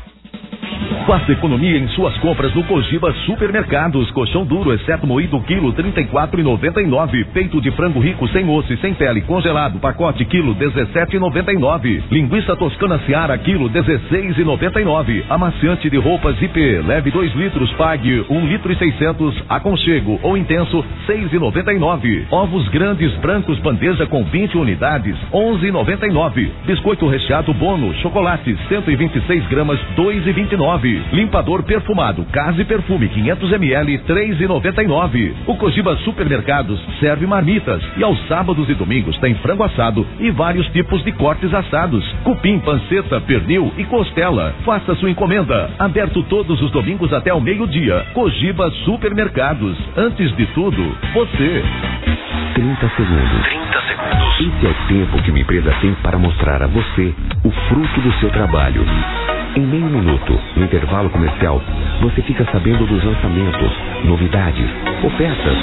Faça economia em suas compras no Cogiba Supermercados. Colchão duro, exceto moído, quilo R$ 34,99. Peito de frango rico, sem osso e sem pele, congelado, pacote, quilo R$ 17,99. Linguiça toscana Seara, quilo R$ 16,99. Amaciante de roupas IP, leve 2 litros, pague R$1,6 litro. Aconchego ou intenso, R$ 6,99. Ovos grandes brancos, bandeja com 20 unidades, R$ 11,99. Biscoito recheado Bono, chocolate, 126 gramas, R$ 2,29. Limpador perfumado Casa e Perfume 500 ml, R$ 3,99. O Cogiba Supermercados serve marmitas e aos sábados e domingos tem frango assado e vários tipos de cortes assados, cupim, panceta, pernil e costela. Faça sua encomenda. Aberto todos os domingos até o meio-dia. Cogiba Supermercados. Antes de tudo, você.
30 segundos. 30 segundos. Esse é o tempo que uma empresa tem para mostrar a você o fruto do seu trabalho. Em meio minuto, no intervalo comercial, você fica sabendo dos lançamentos, novidades, ofertas.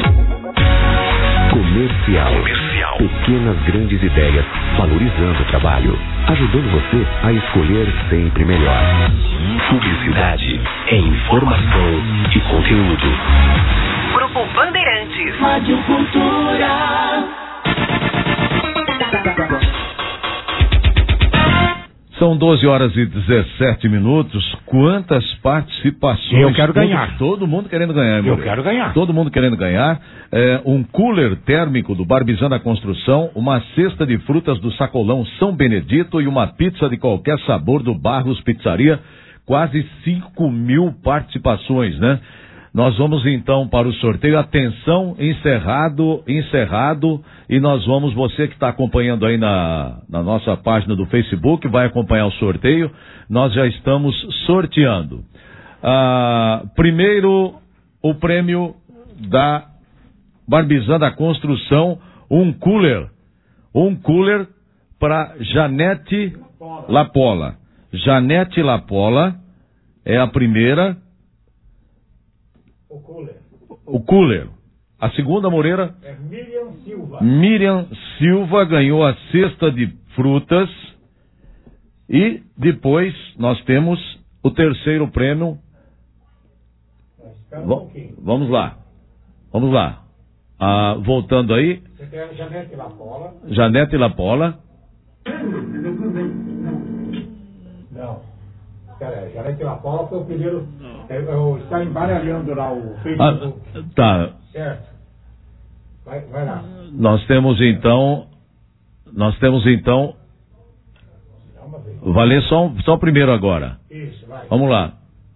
Comercial. Pequenas grandes ideias, valorizando o trabalho, ajudando você a escolher sempre melhor. Publicidade é informação e conteúdo.
Grupo Bandeirantes.
Rádio Cultura.
São 12h17. Quantas participações?
Eu quero ganhar.
Todo mundo querendo ganhar,
Eu quero ganhar.
Todo mundo querendo ganhar. Um cooler térmico do Barbizan da Construção, uma cesta de frutas do Sacolão São Benedito e uma pizza de qualquer sabor do Barros Pizzaria. Quase 5.000 participações, né? Nós vamos então para o sorteio. Atenção, encerrado, e nós vamos, você que está acompanhando aí na nossa página do Facebook, vai acompanhar o sorteio. Nós já estamos sorteando. Primeiro, o prêmio da Barbizan da Construção, um cooler para Janete Lapola. Janete Lapola é a primeira. O cooler. A segunda, Moreira? É Miriam Silva. Miriam Silva ganhou a cesta de frutas. E depois nós temos o terceiro prêmio. Vamos lá. Voltando aí. Você quer Janete Lapola? Janete Lapola.
Não. Peraí, Janete Lapola foi o primeiro. Eu estava embaralhando lá o Facebook.
Tá.
Certo. Vai lá.
Nós temos então. Vou ler só o primeiro agora.
Isso, vai.
Vamos lá.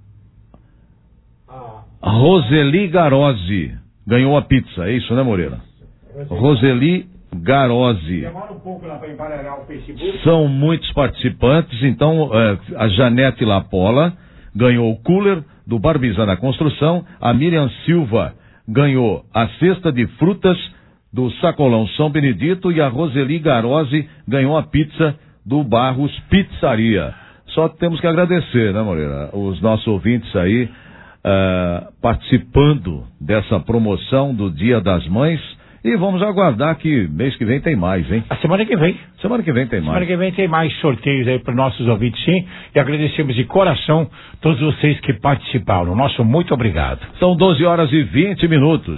A Roseli Garozzi ganhou a pizza, é isso, né, Moreira? Roseli Garozzi.
Demora um pouco lá para embaralhar o Facebook.
São muitos participantes, então a Janete Lapola ganhou o cooler do Barbizana Construção. A Miriam Silva ganhou a cesta de frutas do Sacolão São Benedito e a Roseli Garozzi ganhou a pizza do Barros Pizzaria. Só temos que agradecer, né, Moreira? Os nossos ouvintes aí participando dessa promoção do Dia das Mães. E vamos aguardar que mês que vem tem mais, hein?
A semana que vem.
Semana que vem tem mais.
Semana que vem tem mais sorteios aí para nossos ouvintes, sim. E agradecemos de coração todos vocês que participaram. Nosso muito obrigado.
São 12h20.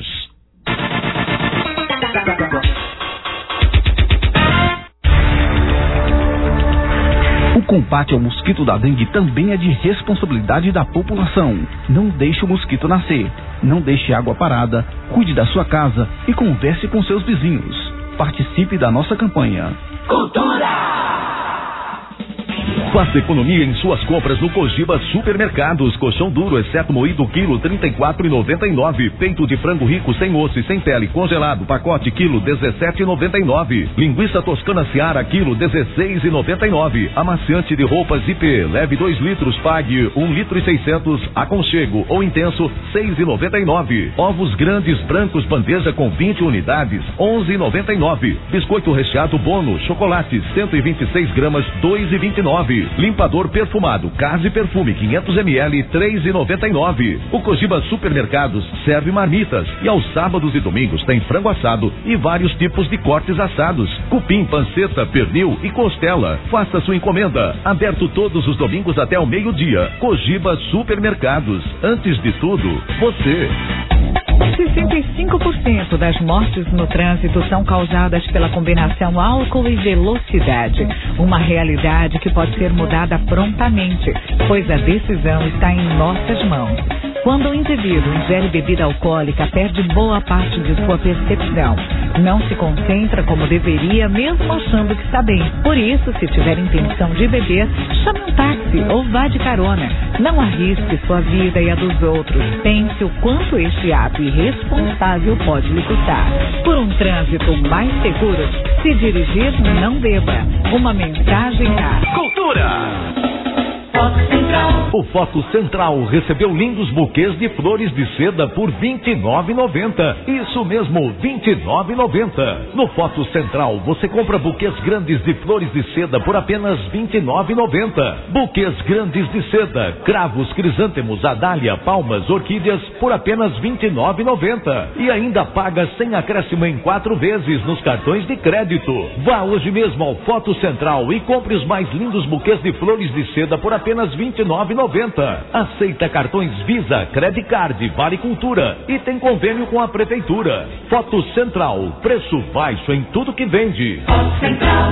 O combate ao mosquito da dengue também é de responsabilidade da população. Não deixe o mosquito nascer. Não deixe água parada. Cuide da sua casa e converse com seus vizinhos. Participe da nossa campanha.
Cultura! Faça economia em suas compras no Cogiba Supermercados. Colchão duro, exceto moído, quilo, R$ 34,99. Peito de frango rico, sem osso e sem pele, congelado, pacote, quilo, R$ 17,99. Linguiça toscana Seara, quilo, R$ 16,99. Amaciante de roupas IP, leve 2 litros, pague 1,6 litros, aconchego ou intenso, R$ 6,99. Ovos grandes brancos, bandeja com 20 unidades, R$ 11,99. Biscoito recheado Bono, chocolate, 126 gramas, R$ 2,29. Limpador perfumado, Casa e Perfume, 500 ml, R$ 3,99. O Cogiba Supermercados serve marmitas e aos sábados e domingos tem frango assado e vários tipos de cortes assados, cupim, panceta, pernil e costela. Faça sua encomenda. Aberto todos os domingos até ao meio-dia. Cogiba Supermercados. Antes de tudo, você.
65% das mortes no trânsito são causadas pela combinação álcool e velocidade. Uma realidade que pode ser mudada prontamente, pois a decisão está em nossas mãos. Quando o indivíduo ingere bebida alcoólica, perde boa parte de sua percepção. Não se concentra como deveria, mesmo achando que está bem. Por isso, se tiver intenção de beber, chame um táxi ou vá de carona. Não arrisque sua vida e a dos outros. Pense o quanto este ato irresponsável pode lhe custar. Por um trânsito mais seguro, se dirigir, não beba. Uma mensagem da
Cultura! O Foto Central recebeu lindos buquês de flores de seda por R$ 29,90. Isso mesmo, R$ 29,90. No Foto Central você compra buquês grandes de flores de seda por apenas R$ 29,90. Buquês grandes de seda, cravos, crisântemos, adália, palmas, orquídeas por apenas R$ 29,90. E ainda paga sem acréscimo em 4 vezes nos cartões de crédito. Vá hoje mesmo ao Foto Central e compre os mais lindos buquês de flores de seda por apenas R$ 29,90. Aceita cartões Visa, Credit Card, Vale Cultura e tem convênio com a Prefeitura. Foto Central, preço baixo em tudo que vende. Foto Central.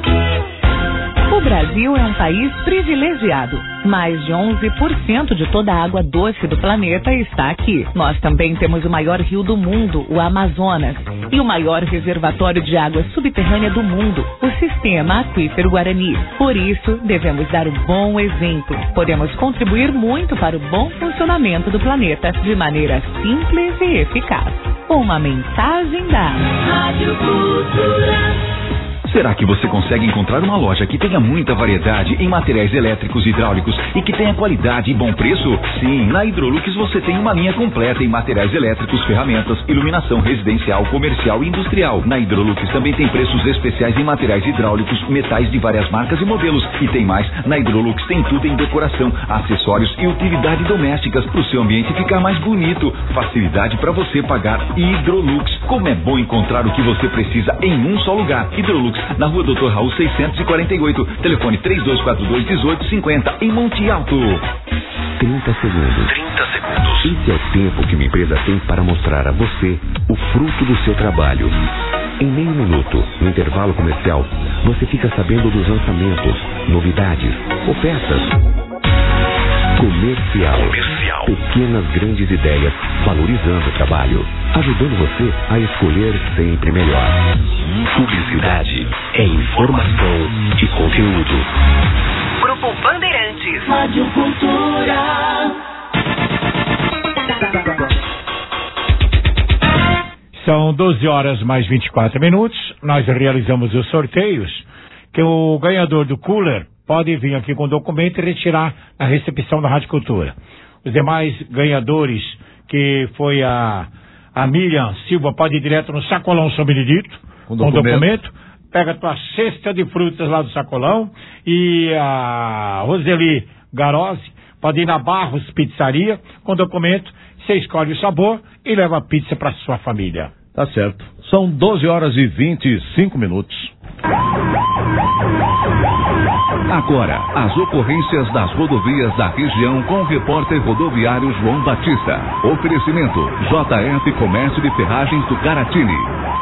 O Brasil é um país privilegiado. Mais de 11% de toda a água doce do planeta está aqui. Nós também temos o maior rio do mundo, o Amazonas, e o maior reservatório de água subterrânea do mundo, o Sistema Aquífero Guarani. Por isso, devemos dar um bom exemplo. Podemos contribuir muito para o bom funcionamento do planeta de maneira simples e eficaz. Uma mensagem da Rádio Cultura.
Será que você consegue encontrar uma loja que tenha muita variedade em materiais elétricos e hidráulicos e que tenha qualidade e bom preço? Sim, na Hidrolux você tem uma linha completa em materiais elétricos, ferramentas, iluminação residencial, comercial e industrial. Na Hidrolux também tem preços especiais em materiais hidráulicos, metais de várias marcas e modelos. E tem mais, na Hidrolux tem tudo em decoração, acessórios e utilidades domésticas para o seu ambiente ficar mais bonito. Facilidade para você pagar. Hidrolux. Como é bom encontrar o que você precisa em um só lugar. Hidrolux, na rua Dr. Raul 648, telefone 3242-1850, em Monte Alto.
30 segundos. Esse é o tempo que uma empresa tem para mostrar a você o fruto do seu trabalho. Em meio minuto, no intervalo comercial, você fica sabendo dos lançamentos, novidades, ofertas. Comercial. Pequenas grandes ideias, valorizando o trabalho, ajudando você a escolher sempre melhor. Publicidade é informação e conteúdo.
Grupo Bandeirantes.
Rádio Cultura.
São 12h mais 24 minutos. Nós realizamos os sorteios, que o ganhador do cooler pode vir aqui com o documento e retirar na recepção da Rádio Cultura. Os demais ganhadores, que foi a Miriam Silva, pode ir direto no Sacolão São Benedito, com o documento. Pega a tua cesta de frutas lá do Sacolão. E a Roseli Garose pode ir na Barros Pizzaria com documento. Você escolhe o sabor e leva a pizza para sua família.
Tá certo. São 12 horas e 25 minutos.
Agora, as ocorrências das rodovias da região com o repórter rodoviário João Batista. Oferecimento: JF Comércio de Ferragens do Caratini.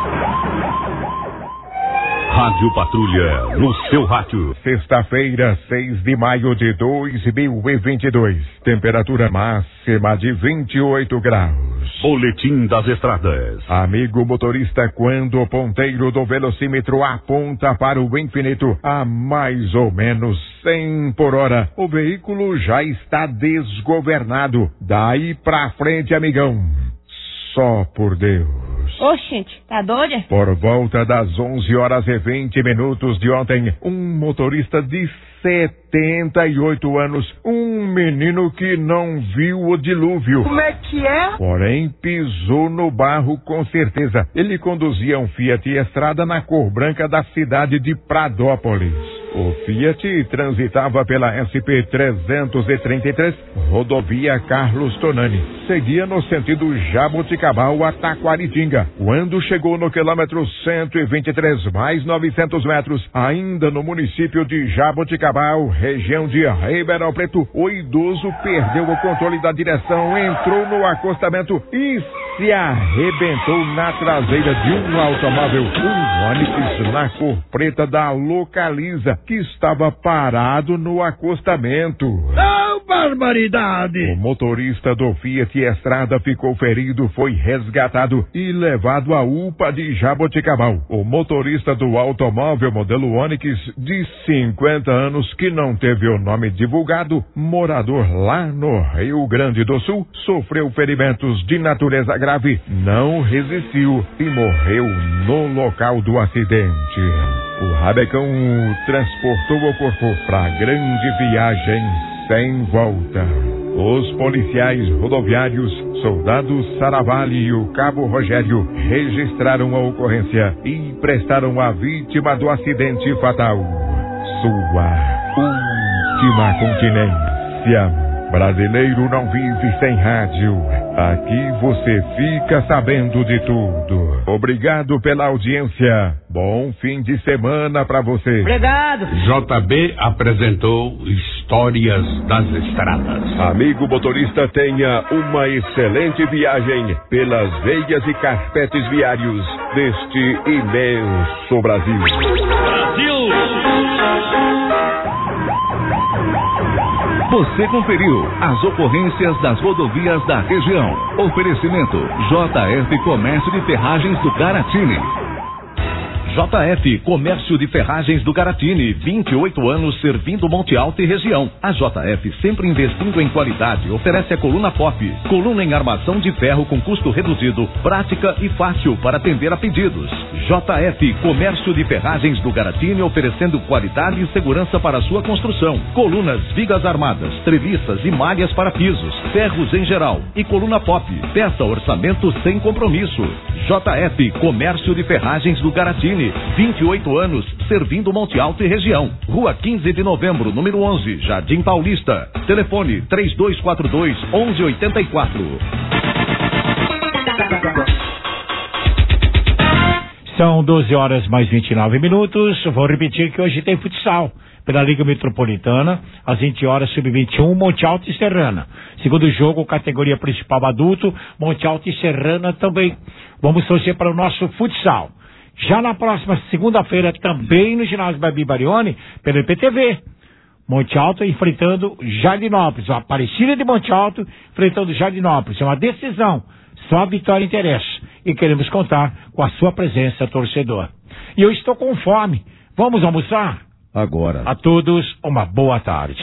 Rádio Patrulha, no seu rádio.
Sexta-feira, 6 de maio de 2022. Temperatura máxima de 28 graus.
Boletim das estradas.
Amigo motorista, quando o ponteiro do velocímetro aponta para o infinito a mais ou menos 100 por hora, o veículo já está desgovernado. Daí pra frente, amigão. Só por Deus.
Oxente, tá doida?
Por volta das 11 horas e 20 minutos de ontem, um motorista de 78 anos, um menino que não viu o dilúvio.
Como é que é?
Porém, pisou no barro com certeza. Ele conduzia um Fiat Estrada na cor branca da cidade de Pradópolis. O Fiat transitava pela SP-333, rodovia Carlos Tonani. Seguia no sentido Jaboticabal a Taquaritinga. Quando chegou no quilômetro 123 mais 900 metros, ainda no município de Jaboticabal, região de Ribeirão Preto, o idoso perdeu o controle da direção, entrou no acostamento e se arrebentou na traseira de um automóvel, um Onix na cor preta da Localiza, que estava parado no acostamento.
Oh, barbaridade!
O motorista do Fiat Estrada ficou ferido, foi resgatado e levado à UPA de Jaboticabal. O motorista do automóvel modelo Onix, de 50 anos, que não teve o nome divulgado, morador lá no Rio Grande do Sul, sofreu ferimentos de natureza grave, não resistiu e morreu no local do acidente. O rabecão transportou o corpo para grande viagem sem volta. Os policiais rodoviários, soldado Saravalli e o cabo Rogério, registraram a ocorrência e prestaram à vítima do acidente fatal sua última continência. Brasileiro não vive sem rádio. Aqui você fica sabendo de tudo. Obrigado pela audiência. Bom fim de semana pra você.
Obrigado.
JB apresentou Histórias das Estradas.
Amigo motorista, tenha uma excelente viagem pelas veias e carpetes viários deste imenso Brasil.
Você conferiu as ocorrências das rodovias da região. Oferecimento: JF Comércio de Ferragens do Caratini.
JF Comércio de Ferragens do Caratini, 28 anos servindo Monte Alto e região. A JF, sempre investindo em qualidade, oferece a coluna pop, coluna em armação de ferro com custo reduzido, prática e fácil para atender a pedidos. JF Comércio de Ferragens do Caratini, oferecendo qualidade e segurança para a sua construção. Colunas, vigas armadas, treliças e malhas para pisos, ferros em geral e coluna pop. Peça orçamento sem compromisso. JF Comércio de Ferragens do Caratini, 28 anos, servindo Monte Alto e região. Rua 15 de Novembro, número 11, Jardim Paulista. Telefone 3242-1184.
São 12 horas mais 29 minutos. Vou repetir que hoje tem futsal pela Liga Metropolitana, às 20 horas, sub-21, Monte Alto e Serrana. Segundo jogo, categoria principal adulto, Monte Alto e Serrana também. Vamos torcer para o nosso futsal. Já na próxima segunda-feira, também no ginásio Babi Barione, pelo IPTV. Monte Alto enfrentando Jardinópolis. A Aparecida de Monte Alto enfrentando Jardinópolis. É uma decisão. Só a vitória interessa. E queremos contar com a sua presença, torcedor. E eu estou com fome. Vamos almoçar?
Agora.
A todos, uma boa tarde.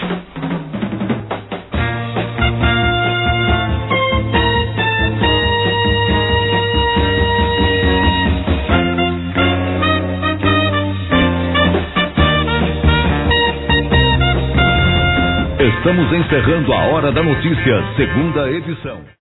Estamos encerrando a Hora da Notícia, segunda edição.